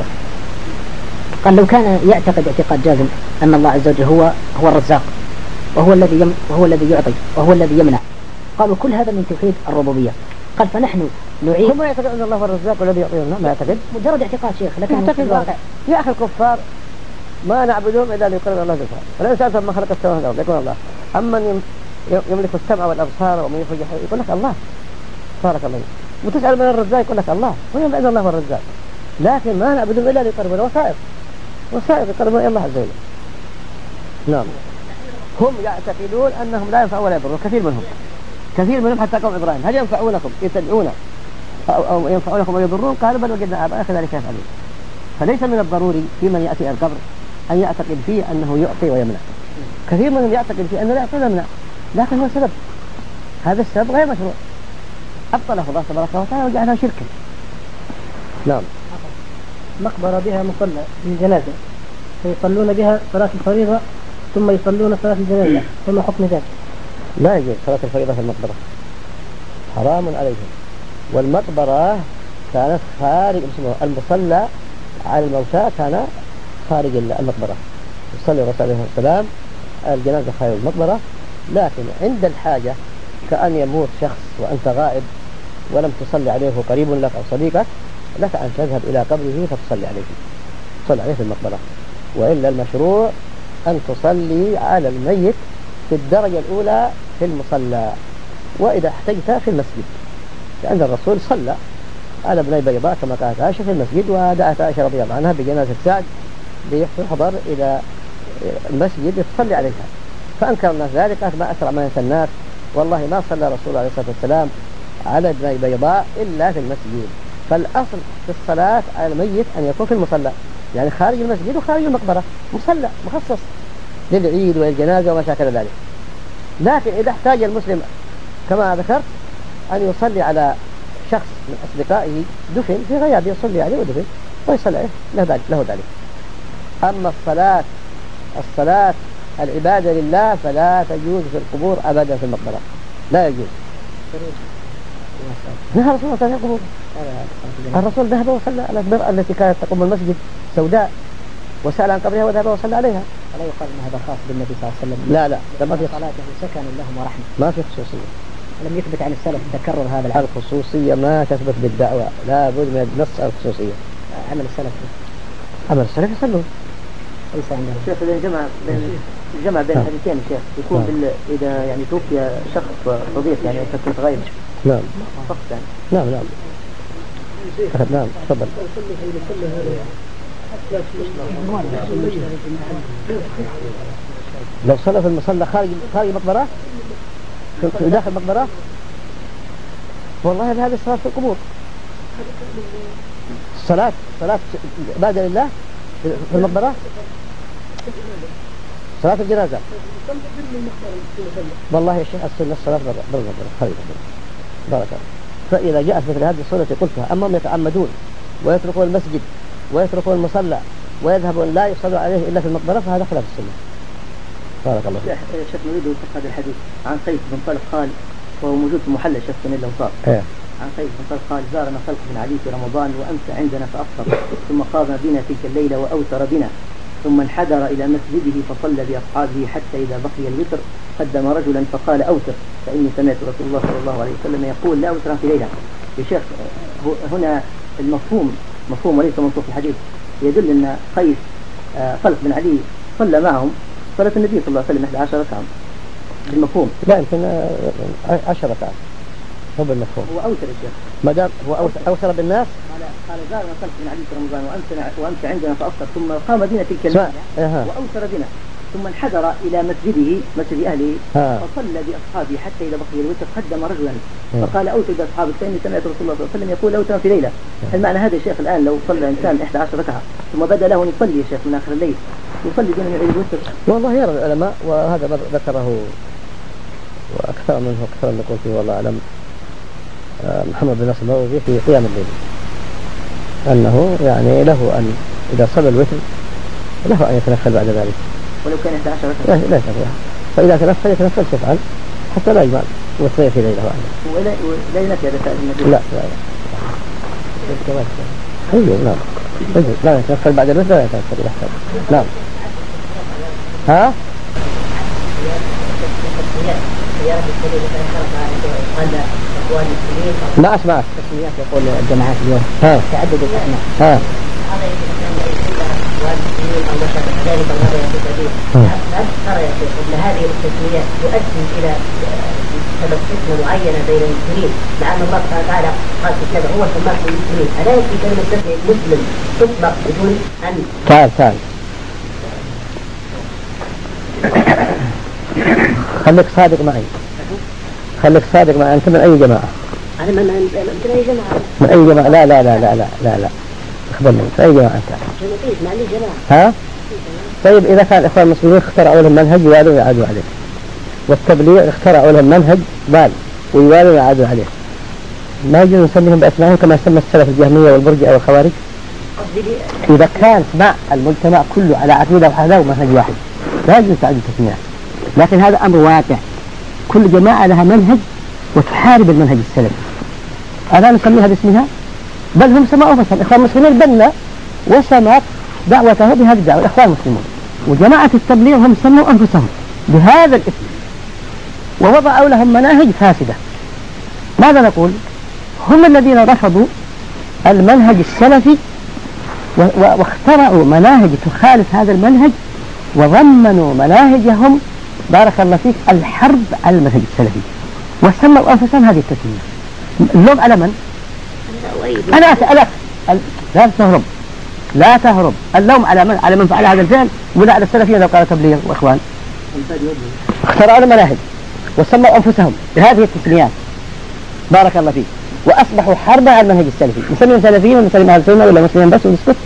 قال لو كان يعتقد اعتقاد جازم أن الله عز وجل هو هو الرزاق وهو الذي يم وهو الذي يعطي وهو الذي يمنع، قالوا كل هذا من توحيد الربوبية. قال فنحن نعيد. هم يعتقد أن الله هو الرزاق والذي يعطي ويمنع، ما يعتقد، مجرد اعتقاد شيخ، لكن يعتقد يا أخي الكفار ما نعبدهم إلا ليقرون الله بالفعل. ولئن سألتهم ما خلق السماوات والأرض يقول الله، أمن يملك السمع والأبصار ومن يخرج الحي يقول لك الله بارك الله، وتسأل من الرزاق يقول لك الله، ويوم بأن الله هو الرزاق، لكن ما نعبدهم إلا ليقربون وسائط وسائط يقربون إلى الله عز وجل. نعم، هم يعتقدون أنهم لا ينفعون ولا يضرون، كثير منهم كثير منهم حتى قوم إبراهيم، هل ينفعونكم يتدعون أو, أو ينفعونكم ويضرون؟ قالوا بل وجدنا آباءنا كذلك يفعلون. فليس من الضروري في من يأتي القبر أن يعتقد فيه أنه يعطي ويمنع. كثير منهم يعتقد فيه أنه لا يعطي ويمنع، لكن هو سبب، هذا السبب غير مشروع، أبطله الله تبارك وتعالى وجعلها شركا. نعم. مقبرة بها مصلى للجنازة فيصلون بها صلاة الفريضة ثم يصلون صلاة الجنازة، فما حكم ذلك؟ لا يجوز صلاة الفريضة في المقبرة، حرام عليهم. والمقبرة كانت خارج المصلى على الموتى، كان خارج المقبرة، يصلي الرسول عليه السلام الجنازة خارج المقبرة. لكن عند الحاجة كأن يموت شخص وأنت غائب ولم تصلي عليه قريب لك أو صديقك، لك أن تذهب إلى قبره فتصلي عليه، تصلي عليه في المقبرة. وإلا المشروع أن تصلي على الميت في الدرجة الأولى في المصلى، وإذا احتجت في المسجد، لأن الرسول صلى على ابني بيضاء كما قالت عائشة في المسجد، ودعت عائشة رضي الله عنها بجنازة سعد ليحضر إلى المسجد يصلي عليها، فأنكر الناس ذلك، قالت ما أسرع ما ينسى الناس، والله ما صلى رسول عليه الصلاة والسلام على ابني بيضاء إلا في المسجد. فالأصل في الصلاة على الميت أن يكون في المصلى، يعني خارج المسجد وخارج المقبرة، مصلى مخصص للعيد والجنازة وما شاكل ذلك. لكن إذا احتاج المسلم كما ذكرت أن يصلي على شخص من أصدقائه دفن في غيابه، يصلي عليه ودفن ويصلي عليه، له ذلك له ذلك. أما الصلاة الصلاة العبادة لله فلا تجوز في القبور أبدا، في المقبرة لا يجوز. نهى رسول الله صلى الله عليه وسلم الرسول ذهب وصلى على المرأة التي كانت تقوم المسجد سوداء، وسأل عن قبرها وذهب وصلى عليها. ألا يقال أن هذا خاص بالنبي صلى الله عليه وسلم؟ لا لا ما في صلاته سكن لهم ورحمة، ما في خصوصية. لم يثبت عن السلف تكرر هذا العمل. الخصوصية ما تثبت بالدعوة، لا بد من نص الخصوصية. عمل السلف عمل السلف يصلون. ليس عندنا شيخ إذا جمع بين الجمع بين الحديثين شيخ يكون بال... إذا يعني توفي شخص صديق يعني كنت غايب. نعم. فقط يعني. نعم نعم. نعم تفضل. لو صلى في المصلى خارج خارج المقبرة في داخل المقبرة، والله هذه الصلاة في القبور، صلاة صلاة عبادة لله في المقبرة، صلاة الجنازة. والله يا شيخ السنة الصلاة برا برا خارج المقبرة. بارك الله. فإذا جاءت مثل هذه الصورة قلتها، أما هم يتعمدون ويتركون المسجد ويتركون المصلى ويذهبون لا يصلوا عليه إلا في المقبرة، فهذا خلاف السنة. بارك الله فيك. شيخ نريد وصف هذا الحديث عن قيس بن طلق قال، وهو موجود في محل شيخ سنين الأوصاف. إيه. عن قيس بن طلق قال زارنا خلق بن علي في رمضان وأمسى عندنا فأفطر، ثم قام بنا تلك الليلة وأوتر بنا، ثم انحدر إلى مسجده فصلى بأصحابه حتى إذا بقي الوتر قدم رجلا فقال أوتر، فإني سمعت رسول الله صلى الله عليه وسلم يقول لا أوتر في ليلة. يا شيخ هنا المفهوم مفهوم وليس منصوص الحديث يدل أن قيس خلق بن علي صلى معهم صلاة النبي صلى الله عليه وسلم إحدى عشر ركعة بالمفهوم. لا يمكن عشر ركعات هو بالمفهوم. هو أوتر الشيخ ما دام هو أوتر, أوتر بالناس. قال قال زارنا خلق بن علي في رمضان وأمسى وأمسى عندنا فأفطر، ثم قام بنا تلك الليلة وأوتر بنا، ثم انحدر إلى مسجده مسجد أهله فصلى بأصحابه حتى إذا بقي الوتر قدم رجلا فقال أوتر بأصحابك فإني سمعت رسول الله صلى الله عليه وسلم يقول أوتر في ليلة. هل معنى هذا يا شيخ الآن لو صلى إنسان إحدى عشر ركعة ثم بدأ له أن يصلي يا شيخ من آخر الليل يصلي بين يعيد الوتر. والله يرى العلماء، وهذا ما ذكره وأكثر منه أكثر من يقول فيه والله أعلم محمد بن ناصر المروزي في قيام الليل، أنه يعني له أن إذا صلى الوتر له أن يتنفل بعد ذلك ولو كان إحدى عشر لا لا يتنفل، فإذا تنفل يتنفل شفعا حتى لا يجمع وتريه في ليله واحدة. ولا ولا ينفي هذا فعل النبي. لا لا لا أيوه نعم لا يتنفل بعد الوتر، لا يتنفل يحتاج. نعم. ها؟ ما أسمعك. تسميات يقول الجماعات اليوم ها. تعدد الأسماء. ها. هل ترى يا شيخ أن هذه التسميات تؤدي إلى سبب فتنة معينة بين المسلمين، مع أن الله سبحانه وتعالى قال في كتابه هو سماكم المسلمين، ألا يكفي كلمة تسمية مسلم تطلق بدون أن تعال تعال خليك صادق معي، خليك صادق معي. أنت من أي جماعة؟ أنا من من أي جماعة؟ من أي جماعة؟ لا لا لا لا لا لا لا أخبرني في أي جماعة أنت؟ جماعة ما لي جماعة. ها؟ طيب إذا كان الإخوان المسلمين اخترعوا لهم منهج يوالوا ويعادوا عليه، والتبليغ اخترعوا لهم منهج ضال ويوالوا ويعادوا عليه، ما يجوز نسميهم بأسمائهم كما سمى السلف الجهمية والمرجئة والخوارج؟ إذا كان مع المجتمع كله على عقيدة واحدة ومنهج واحد لا يجوز تعدد التسميات، لكن هذا أمر واقع، كل جماعة لها منهج وتحارب المنهج السلفي، ألا نسميها باسمها؟ بل هم سماوا أنفسهم، الإخوان المسلمين بنى وسمت دعوته بهذه الدعوة الإخوان المسلمون، وجماعة التبليغ هم سموا أنفسهم بهذا الاسم ووضعوا لهم مناهج فاسدة. ماذا نقول؟ هم الذين رفضوا المنهج السلفي واخترعوا مناهج تخالف هذا المنهج وضمنوا مناهجهم بارك الله فيك الحرب على المنهج السلفي وسموا أنفسهم هذه التسمية. اللوم على من؟ أنا أسألك، لا تهرب لا تهرب، اللوم على من؟ على من فعل هذا الفعل ولا على السلفيين لو قال تبليغ وإخوان؟ اخترعوا المناهج وسموا أنفسهم بهذه التسميات بارك الله فيك وأصبحوا حربا على المنهج السلفي، نسميهم سلفيين ونسميهم أهل السنة ولا مسلمين بس ونسكت،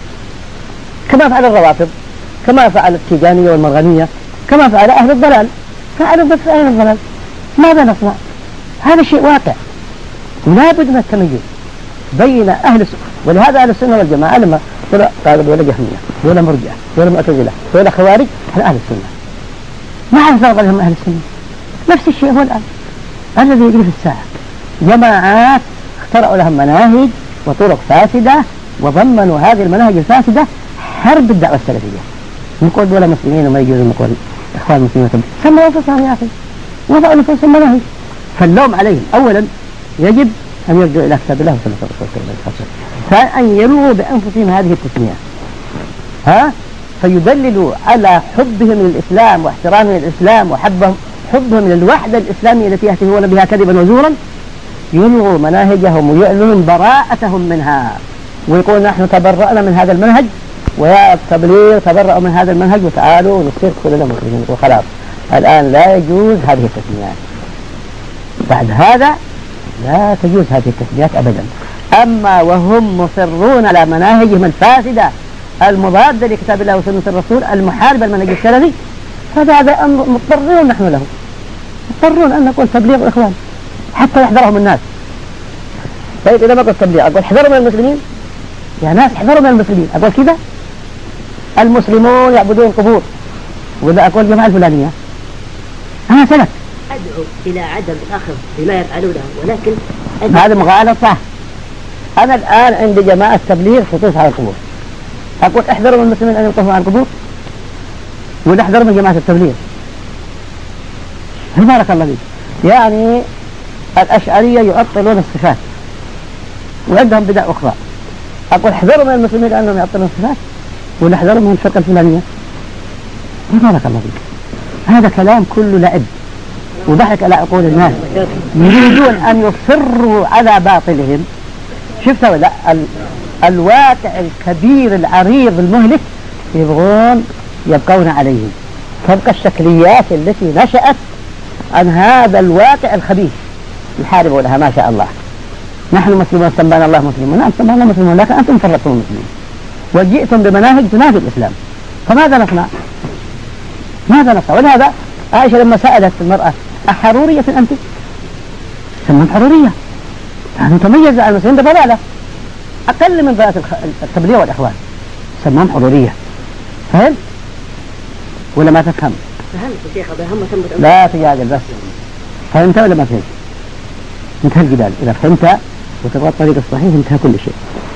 كما فعل الروافض، كما فعل التيجانية والمرغنية، كما فعل أهل الضلال، فعلوا بس أهل الضلال. ماذا نصنع؟ هذا شيء واقع، لا بد من التمييز بين أهل السنة، ولهذا أهل السنة والجماعة لما قالوا ولا جهمية ولا مرجئة ولا معتزلة ولا خوارج، احنا أهل السنة، ما عرف فرق لهم أهل السنة. نفس الشيء هو الآن الذي يجري في الساعة، جماعات اخترعوا لهم مناهج وطرق فاسدة وضمنوا هذه المناهج الفاسدة حرب الدعوة السلفية، نقول ولا مسلمين وما يجوز نقول إخوان المسلمين، سموا أنفسهم يا أخي وضعوا لأنفسهم مناهج. فاللوم عليهم أولا يجب أن يرجعوا إلى كتاب الله وسنة الرسول صلى الله عليه وسلم، فأن يرووا بأنفسهم هذه التسمية ها فيدللوا على حبهم للإسلام واحترامهم للإسلام وحبهم حبهم للوحدة الإسلامية التي يهتفون بها كذبا وزورا، يلغوا مناهجهم ويعلنون براءتهم منها ويقول نحن تبرأنا من هذا المنهج ويا التبليغ تبرأوا من هذا المنهج وتعالوا ونصير كلنا مسلمين وخلاص. الآن لا يجوز هذه التسميات، بعد هذا لا تجوز هذه التسميات أبدا. أما وهم مصرون على مناهجهم الفاسدة المضادة لكتاب الله وسنة الرسول المحاربة المنهج السلفي، فهذا أمر مضطرون نحن له، مضطرون أن نقول تبليغ إخوان حتى يحذرهم الناس. طيب إذا ما قلت تبليغ أقول احذروا من المسلمين يا ناس، احذروا من المسلمين، أقول كذا المسلمون يعبدون قبور ولا أقول جماعة الفلانية؟ أنا سلف أدعو إلى عدم الأخذ بما يفعلونه، ولكن هذا مغالطة. أنا الآن عندي جماعة تبليغ خطوط على القبور، أقول احذروا من المسلمين أن يوقفوا على القبور ولا احذروا من جماعة التبليغ؟ بارك الله فيك. يعني الأشعرية يعطلون الصفات وعندهم بدع أخرى، أقول احذروا من المسلمين أنهم يعطلون الصفات ولا احذروا من الفرقة الفلانية؟ بارك الله فيك. هذا كلام كله لعب وضحك على عقول الناس، يريدون أن يصروا على باطلهم. شفتوا لا ال... الواقع الكبير العريض المهلك يبغون يبقون عليه، تبقى الشكليات التي نشأت عن هذا الواقع الخبيث يحاربوا لها ما شاء الله. نحن مسلمون سمانا الله مسلمون، نعم سمانا الله مسلمون، لكن أنتم فرقتم المسلمين وجئتم بمناهج تنافي الإسلام، فماذا نصنع؟ ماذا نصنع؟ ولهذا عائشة لما سألت المرأة أحرورية أنت؟ سمت حرورية، يعني تميز عن المسلمين بضلالة أقل من ضلالة التبليغ والإخوان، سمهم حرورية. فهمت؟ ولا ما تفهم؟ فهمت يا شيخ، هم سمت لا تجادل بس. فهمت ولا ما فهمت؟ انتهى الجدال. إذا فهمت وتبغى الطريق الصحيح انتهى كل شيء.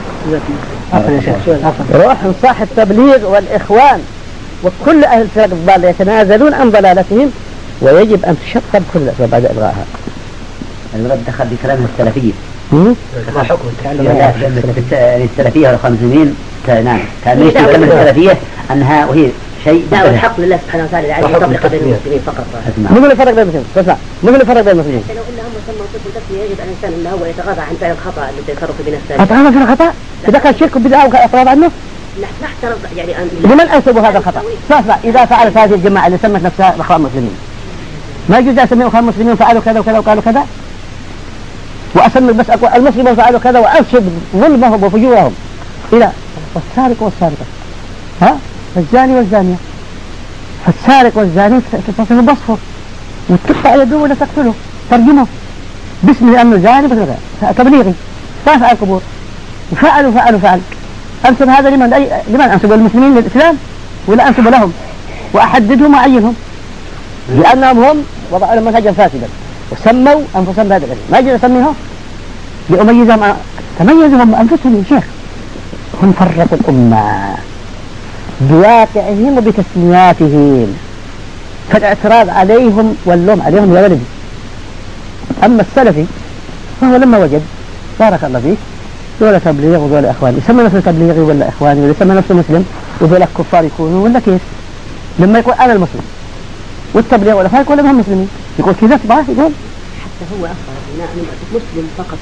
روح صح التبليغ والإخوان وكل أهل الفرق الضالة يتنازلون عن ضلالتهم، ويجب أن تشطب كل الأسباب بعد إلغائها. المرد دخل بكلامه السلفية. ما حكم السلفية والإخوان المسلمين؟ نعم، كان يشتري كلمة السلفية أنها وهي شيء. لا، والحق لله سبحانه وتعالى يعني يطبق بين المسلمين فقط. مو اللي فرق بين المسلمين؟ اسمع، مو اللي فرق بين المسلمين؟ لو انهم سموا طب التسمية يجب ان الانسان انه هو يتغاضى عن فعل الخطأ الذي يتصرف به نفسه. خطأ ما في خطأ؟ إذا كان شرك وبدعة واعتراض عنه؟ نحترم يعني أن لمن أنسبوا هذا الخطأ؟ اسمع، إذا فعلت هذه الجماعة اللي سمت نفسها الإخوان المسلمين، ما يجوز أسمي الإخوان المسلمين فعلوا كذا وكذا وقالوا كذا؟ وأسمي بس أقول المسلمين فعلوا كذا وأنسب ظلمهم وفجورهم إلى والسارق والسارقة، ها؟ الزاني والزانية، فالسارق والزاني تصل بصفه وتقطع يده ولا تقتله، ترجمه باسم لأنه زاني بس تبليغي، ما فعل قبور، وفعلوا فعلوا فعل. أنسب هذا لمن؟ أي لمن أنسب؟ المسلمين للإسلام ولا أنسب لهم وأحددهم وأعينهم؟ لأنهم هم وضعوا لهم منهجا فاسدا وسموا أنفسهم بهذا الاسم. ما يجوز أسميهم لأميزهم، تميزوا هم أنفسهم يا شيخ. هم فرقوا الأمة بواقعهم وبتسمياتهم، فالاعتراض عليهم واللوم عليهم يا ولدي. أما السلفي فهو لما وجد بارك الله فيك دولة تبليغ ودولة إخوان، يسمى نفسه تبليغي ولا إخواني ولا يسمى نفسه مسلم، ودولة كفار يكونوا ولا كيف؟ لما يقول أنا المسلم والتبليغ والإخوان يقول لهم مسلمين، يقول كذا صباح يقول حتى هو أفضل مسلم فقط.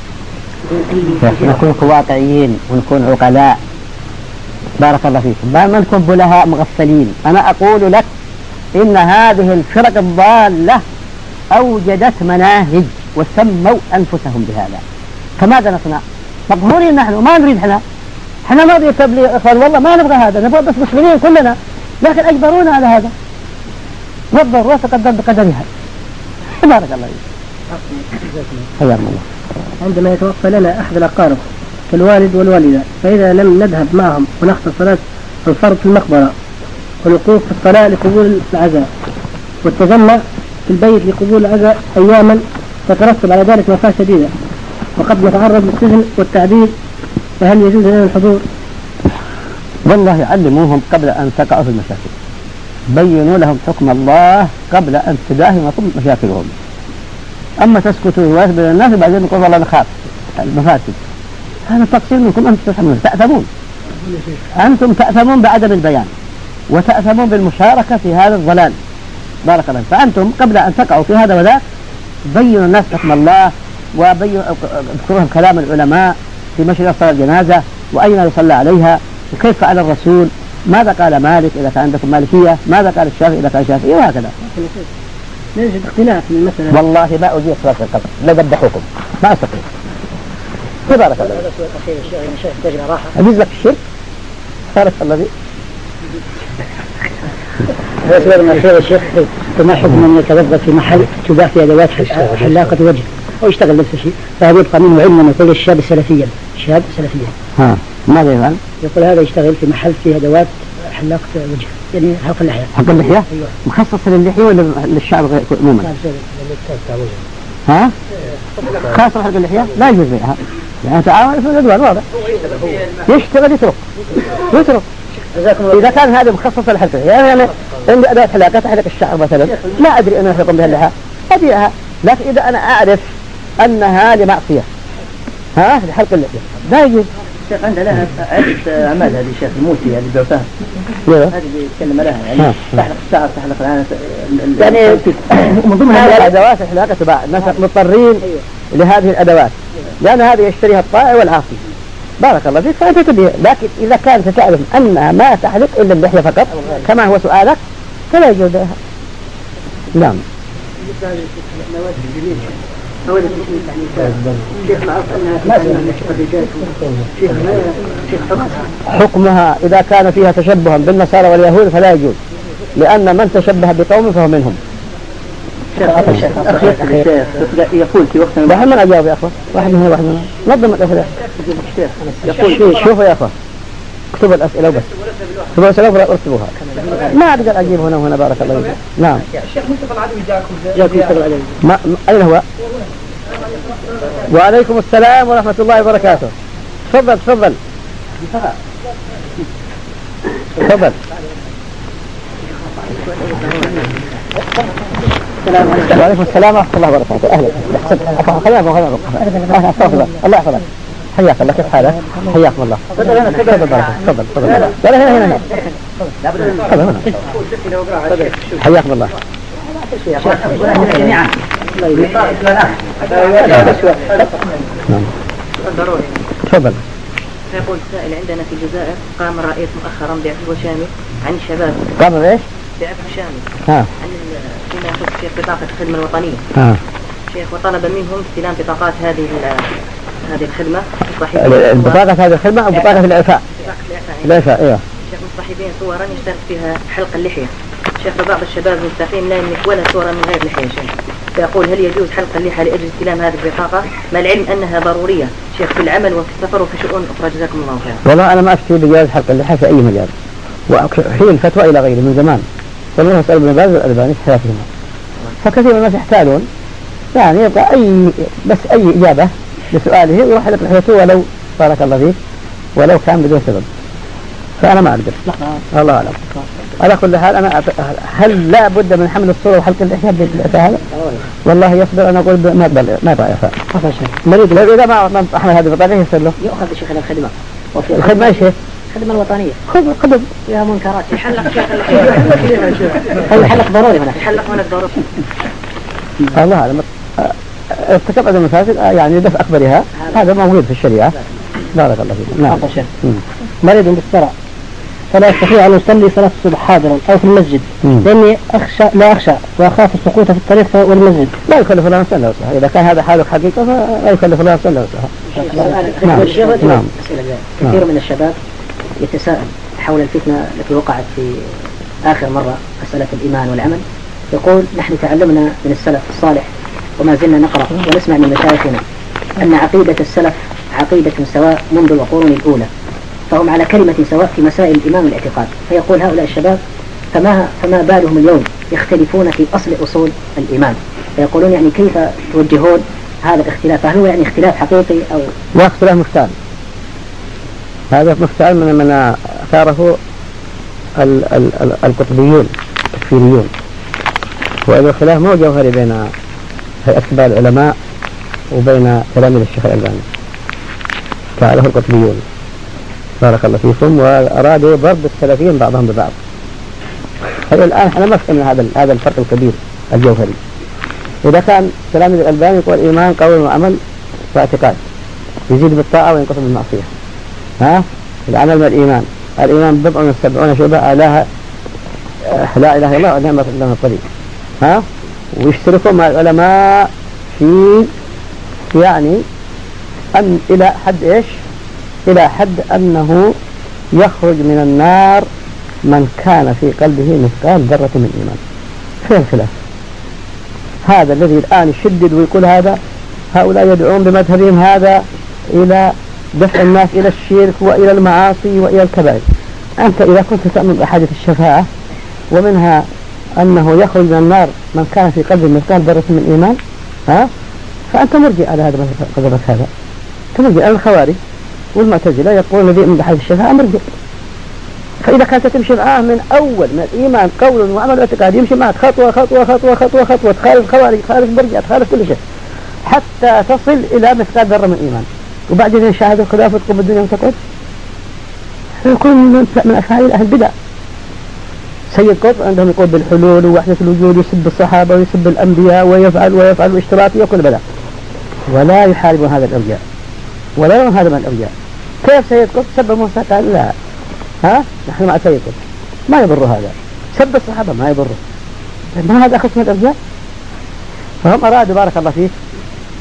نكون واقعيين ونكون عقلاء بارك الله فيكم، ما نكون بلهاء مغفلين. أنا أقول لك إن هذه الفرق الضالة أوجدت مناهج وسموا أنفسهم بهذا، فماذا نصنع؟ مقهورين نحن وما نريد احنا احنا ما نريد تبليغ إخوان، والله ما نبغى هذا، نبغى بس مسلمين كلنا، لكن أجبرونا على هذا والضرورة تقدم بقدرها. بارك الله فيك. حياكم الله. عندما يتوفى لنا أحد الأقارب كالوالد والوالدة، فإذا لم نذهب معهم ونحضر صلاة الفرض في المقبرة والوقوف في الصلاة لقبول العزاء والتجمع في البيت لقبول العزاء أياما، تترتب على ذلك مفاسد شديدة وقد نتعرض للسجن والتعذيب، فهل يجوز لنا الحضور؟ والله علموهم قبل أن تقعوا في المشاكل، بينوا لهم حكم الله قبل أن تداهمكم مشاكلهم. أما تسكتوا ويثبت الناس بعدين نقول والله نخاف المفاسد، هذا تقصير منكم، أنتم تفهمون تأثمون، أنتم تأثمون بعدم البيان وتأثمون بالمشاركة في هذا الضلال بارك الله. فأنتم قبل أن تقعوا في هذا وذاك بينوا الناس حكم الله، وبينوا اذكرهم كلام العلماء في مشروع صلاة الجنازة وأين يصلى عليها وكيف فعل الرسول، ماذا قال مالك إذا كان عندكم مالكية، ماذا قال الشافعي إذا كان شافعي، وهكذا. لا يوجد اختلاف مثلا. والله ما أجيب صلاة القبر لا ذبحوكم ما أستطيع. تبارك الله. هذا سؤال أخير الشيخ إن شاء الله تجرى راحة. أجيز لك الشرك بارك الله فيك. هذا سؤال أخير الشيخ، فما حكم من يتوظف في محل تباع في أدوات حلاقة وجه أو يشتغل نفس الشيء، فهذا يبقى منه علما يقول الشاب سلفيا شاب سلفيا. ها ماذا يفعل؟ يقول هذا يشتغل في محل فيه أدوات حلاقة وجه، يعني حلق اللحية. حلق اللحية؟ أيوة. مخصص للحية ولا للشعب عموما؟ ها؟ خاصة حلق اللحية؟ لا يجوز بيعها. يعني تعاون في الأدوار واضح. يشتغل يترك. يترك. إذا كان هذا مخصص للحلق اللحية، يعني عندي أدوات حلاقة تحلق الشعر مثلا، لا أدري أنا أحلق بها اللحية، أبيعها، لكن إذا أنا أعرف أنها لمعصية، ها؟ لحلق اللحية، لا يجوز. الشيخ عندنا عدة أعمال هذه الشيخ الموسي هذه بيعتها. هذه بيتكلم لها يعني تحلق الشعر تحلق العنة يعني من ضمن هذه الأدوات الحلاقة تباع، الناس مضطرين لهذه الأدوات لأن هذه يشتريها الطائع والعاصي بارك الله فيك، فأنت تبيع. لكن إذا كانت تعلم أنها ما تحلق إلا اللحية فقط كما هو سؤالك فلا يجوز لها. نعم. أولا شيخ معروف أنها الرجال شيخ شيخ حكمها إذا كان فيها تشبها بالنصارى واليهود فلا يجوز، لأن من تشبه بقوم فهو منهم. يقول في وقت واحد من أجاوب يا أخوة، واحد من هنا واحد من هنا، نظم الأسئلة. يقول شوفوا يا أخوة، اكتبوا الأسئلة وبس، اكتبوا الأسئلة وارتبوها، ما أقدر أجيب هنا وهنا بارك الله فيك. نعم. الشيخ مصطفى العدوي جاكم جاكم مصطفى العدوي. ما أين هو؟ وعليكم السلام ورحمة الله وبركاته. تفضل تفضل. تفضل. وعليكم السلام ورحمة الله وبركاته. أهلا. خلينا خلينا أهلا استغفر الله يحفظك. حياك الله، كيف حالك؟ حياكم الله. تفضل هنا تفضل تفضل تفضل. لا هنا هنا. تفضل هنا. حياكم الله. جميعا. تفضل. يقول سائل عندنا في الجزائر قام رئيس مؤخرا بعفو شامل عن الشباب. قام بايش؟ بعفو شامل. ها. عن فيما يخص شيخ بطاقة الخدمة الوطنية. ها. شيخ وطلب منهم استلام بطاقات هذه هذه الخدمة. بطاقة هذه الخدمة أو بطاقة الإعفاء؟ الإعفاء إيه. شيخ مصطحبين صورا يشترك فيها حلق اللحية. شيخ بعض الشباب المستقيم لا يملك ولا صورة من غير لحية شيخ. فيقول هل يجوز حلق اللحى لأجل استلام هذه البطاقة مع العلم أنها ضرورية شيخ في العمل وفي السفر وفي شؤون أخرى جزاكم الله خيرا. والله أنا ما أفتي بجواز حلق اللحى في أي مجال، وحين الفتوى إلى غيره من زمان، والله أسأل ابن باز والألباني في حياتهما، فكثير من الناس يحتاجون يعني يبقى أي بس أي إجابة لسؤاله ويروح لك لحيته ولو بارك الله فيك ولو كان بدون سبب، فأنا ما أقدر. الله أعلم. على كل حال أنا هل لا بد من حمل الصورة وحلق اللحية هذا؟ والله يصبر أنا أقول ما يقبل ما يبغى يفعل. مريض لو إذا ما ما أحمل هذه البطاقة يصير له. يؤخذ شيخ الخدمة. الخدمة إيش هي؟ الخدمة الوطنية. خذ خذ فيها منكرات. يحلق شيخ اللحية. يحلق ضروري هنا. يحلق هنا ضروري. الله أعلم. ارتكب هذا المفاسد يعني دفع أكبرها، هذا موجود في الشريعة. بارك الله فيك. نعم. مريض بالصرع فلا يستطيع أن يصلي صلاة الصبح حاضرا أو في المسجد لأني أخشى لا أخشى وأخاف السقوط في الطريق والمسجد. لا يكلف الله نفسا إلا وسعها، إذا كان هذا حالك حقيقة فلا يكلف الله نفسا إلا وسعها. نعم. نعم. كثير من الشباب يتساءل حول الفتنة التي وقعت في آخر مرة مسألة الإيمان والعمل. يقول نحن تعلمنا من السلف الصالح وما زلنا نقرأ ونسمع من مشايخنا أن عقيدة السلف عقيدة سواء منذ القرون الأولى، فهم على كلمة سواء في مسائل الإيمان والاعتقاد. فيقول هؤلاء الشباب فما, فما بالهم اليوم يختلفون في أصل أصول الإيمان، فيقولون يعني كيف توجهون هذا الاختلاف؟ هل هو يعني اختلاف حقيقي أو واختلاف مختال؟ هذا مختال من من اثاره القطبيون التكفيريون، وهذا الخلاف مو جوهري بين هيئة كبار العلماء وبين تلاميذ الشيخ الألباني، فعله القطبيون بارك الله فيكم، وأرادوا ضرب السلفيين بعضهم ببعض. الآن احنا ما فهمنا هذا هذا الفرق الكبير الجوهري. إذا كان تلاميذ الألباني يقول الإيمان قول وعمل واعتقاد، يزيد بالطاعة وينقص بالمعصية. ها؟ العمل من الإيمان، الإيمان بضع وسبعون شعبة أعلاها لا إله إلا الله ونعمة الله الطريق. ها؟ ويشتركوا مع العلماء في يعني أن إلى حد إيش؟ إلى حد أنه يخرج من النار من كان في قلبه مثقال ذرة من إيمان. فين الخلاف؟ هذا الذي الآن يشدد ويقول هذا، هؤلاء يدعون بمذهبهم هذا إلى دفع الناس إلى الشرك وإلى المعاصي وإلى الكبائر. أنت إذا كنت تؤمن بأحاديث الشفاعة ومنها أنه يخرج من النار من كان في قلبه مثقال ذرة من إيمان، ها؟ فأنت مرجع على هذا قدرك هذا، تمرجع على الخوارج والمعتزلة يقول الذي يؤمن بأحاديث الشفاعة مرجع. فإذا كانت تمشي معاه من أول من الإيمان قول وعمل واعتقاد يمشي معك خطوة خطوة خطوة خطوة خطوة تخالف خوارج تخالف مرجع تخالف كل شيء حتى تصل إلى مثقال ذرة من إيمان، وبعدين يشاهد الخلاف وتقوم الدنيا وتقعد. فيكون من أفعال أهل البدع. سيد قطب عندهم يقول بالحلول ووحدة الوجود، يسب الصحابة ويسب الأنبياء ويفعل ويفعل واشتراكي وكل بلا، ولا يحاربون هذا الأولياء ولا يرون هذا من الأولياء. كيف سيد قطب سب موسى؟ قال لا، ها نحن مع سيد قطب ما يضر هذا، سب الصحابة ما يضره، ما هذا أخص من الأولياء. فهم أرادوا بارك الله فيك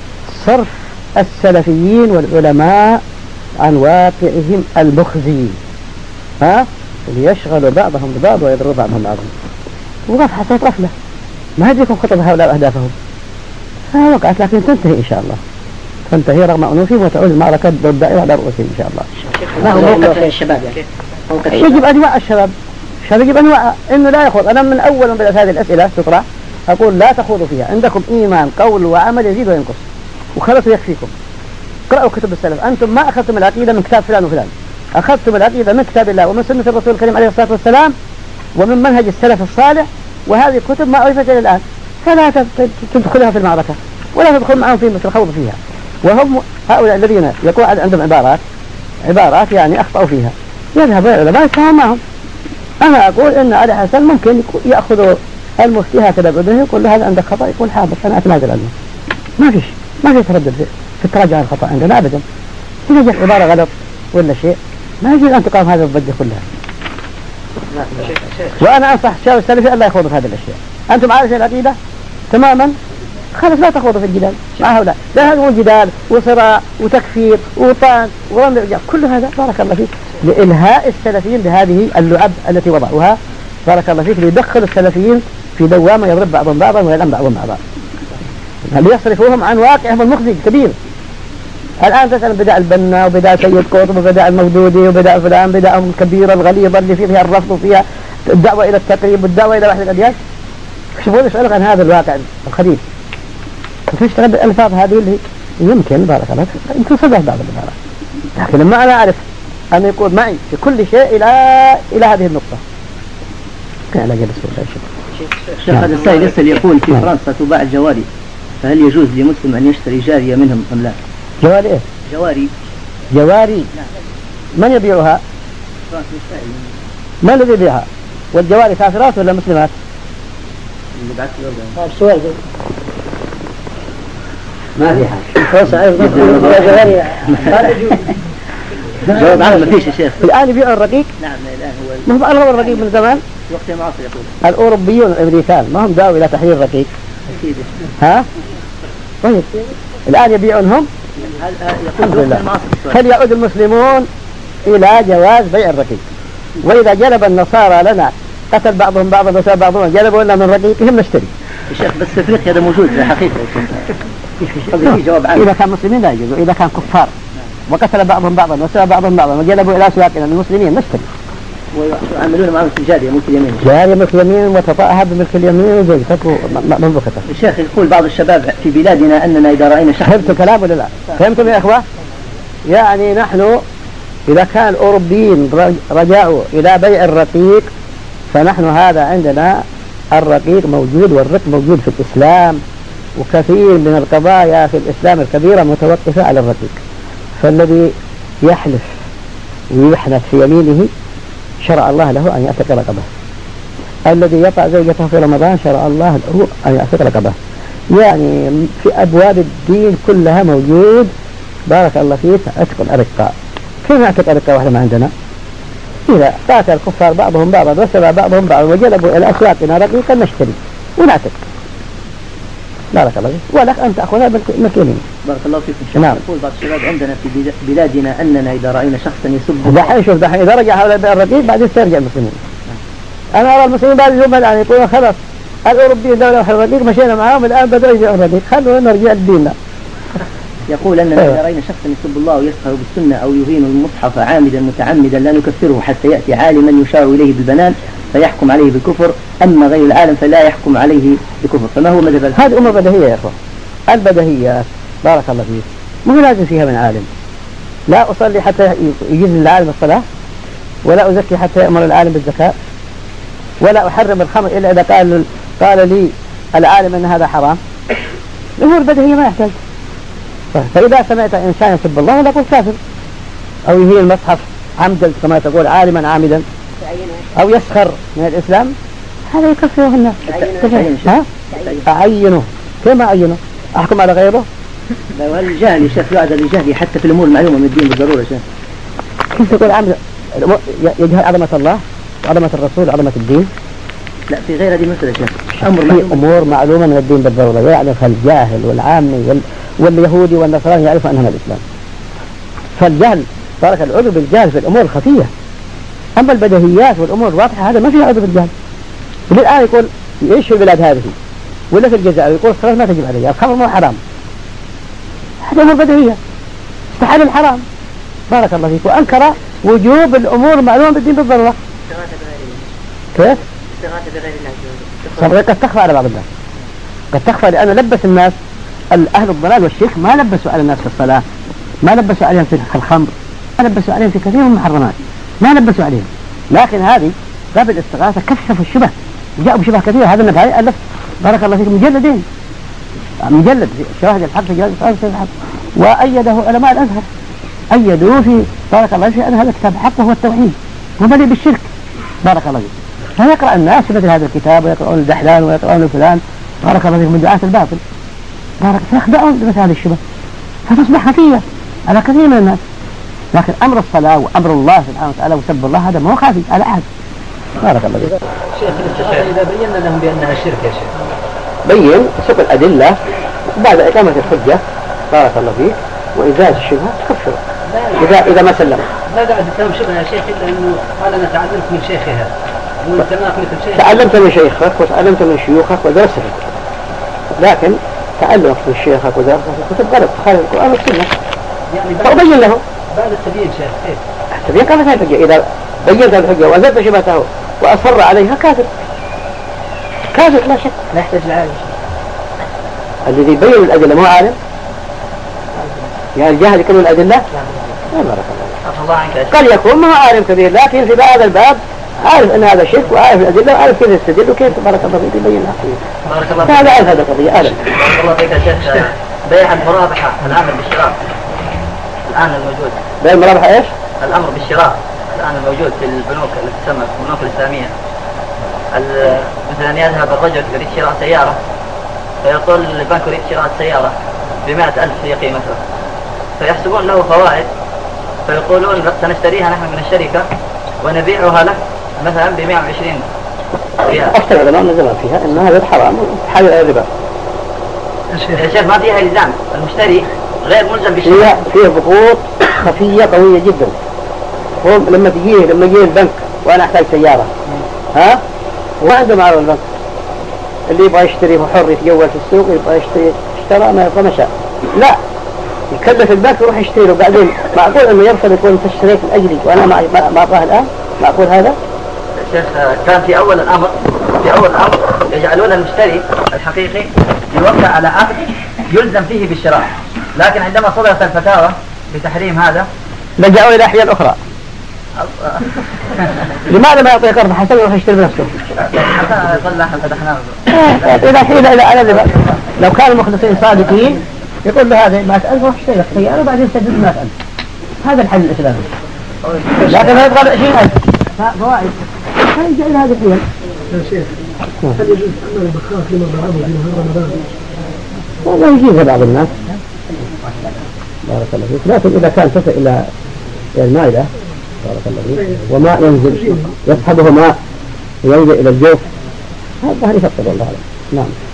صرف السلفيين والعلماء عن واقعهم المخزي، ها ليشغلوا بعضهم ببعض ويضروا بعضهم بعضا. وقف حصلت غفلة، ما هديكم خطب هؤلاء أهدافهم، فوقعت لكن تنتهي إن شاء الله، تنتهي رغم أنوفهم وتعود المعركة ضد على رؤوسهم إن شاء الله. ما هو موقف الشباب يعني؟ يجب أن يوعى الشباب، الشباب يجب أن يوعى إنه لا يخوض. أنا من أول من بدأت هذه الأسئلة تطرح أقول لا تخوضوا فيها، عندكم إيمان قول وعمل يزيد وينقص وخلصوا يكفيكم. اقرأوا كتب السلف، أنتم ما أخذتم العقيدة من كتاب فلان وفلان، أخذتم العقيدة من كتاب الله ومن سنة الرسول الكريم عليه الصلاة والسلام ومن منهج السلف الصالح، وهذه الكتب ما عرفت إلى الآن، فلا تدخلها في المعركة ولا تدخل معهم في الخوض فيها. وهم هؤلاء الذين يكون عندهم عبارات عبارات يعني أخطأوا فيها، يذهب العلماء يتفاهم معهم. أنا أقول إن علي حسن ممكن يأخذ المفتي هكذا بأذنه يقول له هذا عندك خطأ، يقول حاضر أنا أتنازل عنه، ما فيش ما في تردد في التراجع عن الخطأ عندنا أبدا. إذا جت عبارة غلط ولا شيء ما يجوز أن تقام هذا الضجة كلها. وأنا أنصح الشباب السلفي أن لا يخوضوا في هذه الأشياء. أنتم عارفين العقيدة تماما، خلاص لا تخوضوا في الجدال مع هؤلاء، لا هذا جدال وصراع وتكفير وطعن ورمي الرجال، كل هذا بارك الله فيك لإلهاء السلفيين بهذه اللعب التي وضعوها، بارك الله فيك ليدخلوا السلفيين في دوامة يضرب بعضهم بعضا ويلعن بعضهم بعضا، ليصرفوهم عن واقعهم المخزي الكبير. الآن تسأل بداع البنا وبداع سيد قطب وبداع المودودي وبداع فلان، بداعهم الكبيرة الغليظة اللي فيها الرفض وفيها الدعوة إلى التقريب والدعوة إلى وحدة الأديان. شوفوا يسألك عن هذا الواقع الخبيث، كيف تشتغل بالألفاظ هذه اللي يمكن بارك الله يمكن صدق بعض العبارات، لكن لما أنا أعرف أن يكون معي في كل شيء إلى إلى هذه النقطة كان لا جلس ولا شيء. الشيخ هذا السائل يسأل يقول في فرنسا تباع الجواري، فهل يجوز لمسلم أن يشتري جارية منهم أم لا؟ جواري إيه؟ جواري جواري نعم. من يبيعها؟ من الذي يبيعها؟ والجواري كافرات ولا مسلمات؟ اللي بعث له السؤال ما في حاجة. فرنسا أيضا جواري لا يجوز. جواب عنه ما فيش يا شيخ. الآن يبيعوا الرقيق؟ نعم الآن هو ما هم ألغوا الرقيق من زمان؟ في وقت معاصر يقول. الأوروبيون الأمريكان ما هم داوا إلى تحرير الرقيق؟ أكيد. ها؟ طيب الآن يبيعونهم؟ الحمد لله. فليعود المسلمون إلى جواز بيع الرقيق، وإذا جلب النصارى لنا قتل بعضهم بعضا وساب بعضهم جلبوا لنا من رقيقهم نشتري. الشيخ بس في افريقيا هذا موجود حقيقة. في جواب عنه. إذا كان مسلمين لا يجوز، وإذا كان كفار وقتل بعضهم بعضا وساب بعضهم بعضا وجلبوا إلى أسواقنا المسلمين نشتري. ويعملون معهم الجارية ملك اليمين. جارية ملك اليمين وتطاعها بملك اليمين وزوجتك ومملوكتك. الشيخ يقول بعض الشباب في بلادنا أننا إذا رأينا شخص. فهمتوا كلام ولا لا؟ فهمتم يا إخوة؟ يعني نحن إذا كان الأوروبيين رجعوا إلى بيع الرقيق فنحن هذا عندنا الرقيق موجود والرق موجود في الإسلام، وكثير من القضايا في الإسلام الكبيرة متوقفة على الرقيق. فالذي يحلف ويحنث في يمينه شرع الله له أن يعتق رقبه، الذي يطع زوجته في رمضان شرع الله له أن يعتق رقبه. يعني في أبواب الدين كلها موجود بارك الله فيك عتق الأرقاء. كيف نعتق أرقاء واحدة ما عندنا؟ إذا قاتل الكفار بعضهم بعضا وسبى بعضهم بعضا وجلبوا إلى أسواقنا رقيقا نشتري ونعتق. بارك الله فيك. ولك أن تأخذها بالمكينين. بارك الله فيكم. نعم. يقول بعض الشباب عندنا في بلادنا أننا إذا رأينا شخصا يسب. دحين شوف دحين إذا رجع هؤلاء بيع الرقيق بعد يسترجع المسلمين. أنا أرى المسلمين بعد يوم الآن يقولون خلاص الأوروبيين دولة الرقيق مشينا معهم الآن بدأوا يبيعوا الرقيق، خلونا نرجع لديننا. يقول أننا إذا رأينا شخصا يسب الله ويسخر بالسنة أو يهين المصحف عامدا متعمدا لا نكفره حتى يأتي عالما يشار إليه بالبنان فيحكم عليه بالكفر، أما غير العالم فلا يحكم عليه بكفر. فما هو مذهب؟ هذه أمور بديهية يا إخوة، البديهيات بارك الله فيك مو لازم فيها من عالم. لا أصلي حتى يجيز للعالم الصلاة، ولا أزكي حتى يأمر العالم بالزكاة، ولا أحرم الخمر إلا إذا قال قال لي العالم أن هذا حرام. الأمور بديهية ما يحتاج. فإذا سمعت إنسان يسب الله لا تقول كافر أو يهين المصحف عمدا كما تقول عالما عامدا أو يسخر من الإسلام هذا يكفره الناس. ها؟ أعينه كما أعينه أحكم على غيره. لا الجهل شاف يعد الجهل حتى في الأمور المعلومة من الدين بالضرورة. شاف كيف تقول عامل يجهل عظمة الله وعظمة الرسول وعظمة الدين؟ لا في غير هذه المسألة شاف أمر أمور معلومة من الدين بالضرورة، يعرف الجاهل والعامي واليهودي والنصراني يعرفوا أنها من الإسلام. فالجهل ترك العذر بالجهل في الأمور الخفية، أما البديهيات والأمور الواضحة هذا ما فيها عذر بالجهل. والآن يقول يعيش في البلاد هذه ولا في الجزائر يقول الصلاة ما تجب عليه، الخمر مو حرام، هذا أمور بديهية، استحل الحرام بارك الله فيك، وأنكر وجوب الأمور معلومة بالدين بالضرورة. كيف؟ قد تخفى على بعض الناس، قد تخفى لأن لبس الناس أهل الضلال والشرك ما لبسوا على الناس في الصلاة، ما لبسوا عليهم في الخمر، ما لبسوا عليهم في كثير من المحرمات، ما لبسوا عليهم. لكن هذه باب الاستغاثة كشفوا الشبه وجاءوا بشبه كثيرة. هذا النبهي ألف بارك الله فيكم مجلدين، مجلد شواهد الحق في جواز الحق، وأيده علماء الأزهر، أيدوه في بارك الله فيه أن هذا كتاب حق وهو التوحيد ومليء بالشرك بارك الله فيه. فيقرأ الناس مثل هذا الكتاب ويقرؤون الدحلان ويقرؤون فلان بارك الله فيكم من دعاة الباطل بارك فيخدعون بمثل هذه الشبه فتصبح خفية على كثير من الناس. لكن أمر الصلاة وأمر الله سبحانه وتعالى وسب الله هذا مو خافي على أحد بارك الله فيك. شيخ الاستغاثة إذا بينا لهم بأنها شرك يا شيخ بين سوق الأدلة بعد إقامة الحجة بارك الله فيك وإزالة الشبهة تكفر إذا إذا ما سلم. لا داعي تتهم شبهة يا شيخ إلا إنه قال أنا تعلمت من شيخي هذا مثل شيخ. تعلمت من شيخك وتعلمت من شيوخك ودرست، لكن تعلمت من شيخك ودرست كتب غلط خارج القرآن والسنة يعني فأبين له بعد التبيين شيخ. كيف؟ التبيين كانت هذه الحجة، إذا بينت الحجة وأزلت شبهته وأصر عليها كافر كافر لا شك لا يحتاج العالم. الذي يبين الأدلة مو عالم يعني الجاهل يكون الأدلة لا بارك الله قد يكون ما هو عالم كبير لكن في هذا الباب عارف أن هذا شرك وعارف الأدلة وعارف كيف يستدل وكيف بارك الله فيك يبين الحقيقة. بارك الله فيك. هذا عارف هذا القضية عارف. بارك الله فيك يا شيخ. بيع المرابحة الآن بالشراء الآن الموجود. بيع المرابحة إيش؟ الأمر بالشراء الآن الموجود في البنوك اللي تسمى البنوك الإسلامية. مثلا يذهب الرجل يريد شراء سيارة فيقول البنك يريد شراء السيارة بمائة ألف هي قيمتها، فيحسبون له فوائد فيقولون سنشتريها نحن من الشركة ونبيعها لك مثلا بمائة وعشرين ريال. أكثر العلماء نزلوا فيها إن هذا حرام حال الربا. يا شيخ ما فيها إلزام، المشتري غير ملزم بالشراء. فيها فيها ضغوط خفية قوية جدا. هو لما تجيه لما يجي البنك وأنا أحتاج سيارة ها وما عنده معه البنك اللي يبغى يشتري هو حر يتجول في السوق يبغى يشتري اشترى ما يبغى مشى لا يكلف البنك يروح يشتري له. بعدين معقول انه يرفض يقول انت اشتريت لاجلي وانا ما ما ابغاه الان؟ معقول هذا؟ شيخ كان في اول الامر في اول الامر يجعلون المشتري الحقيقي يوقع على عقد يلزم فيه بالشراء، لكن عندما صدرت الفتاوى بتحريم هذا لجأوا الى حيل اخرى. لماذا ما يعطيه قرض حسن يروح يشتري بنفسه؟ حتى يقول لا فتحناه. إذا حيل إلى أنا لو كانوا المخلصين صادقين يقول له هذا مائة ألف روح اشتري لك سيارة وبعدين سدد مائة ألف. هذا الحل الإسلامي. لكن ما يبغى عشرين ألف فوائد فيجي إلى هذه الحيل. يا شيخ هل يجوز أن البخاخ لما ضربه في نهار رمضان؟ والله يجيزها بعض الناس بارك الله فيك، لكن إذا كان تصل إلى المائدة بارك الله فيك وماء ينزل يسحبه ماء وينزل إلى الجوف هذا يفطر والله. نعم.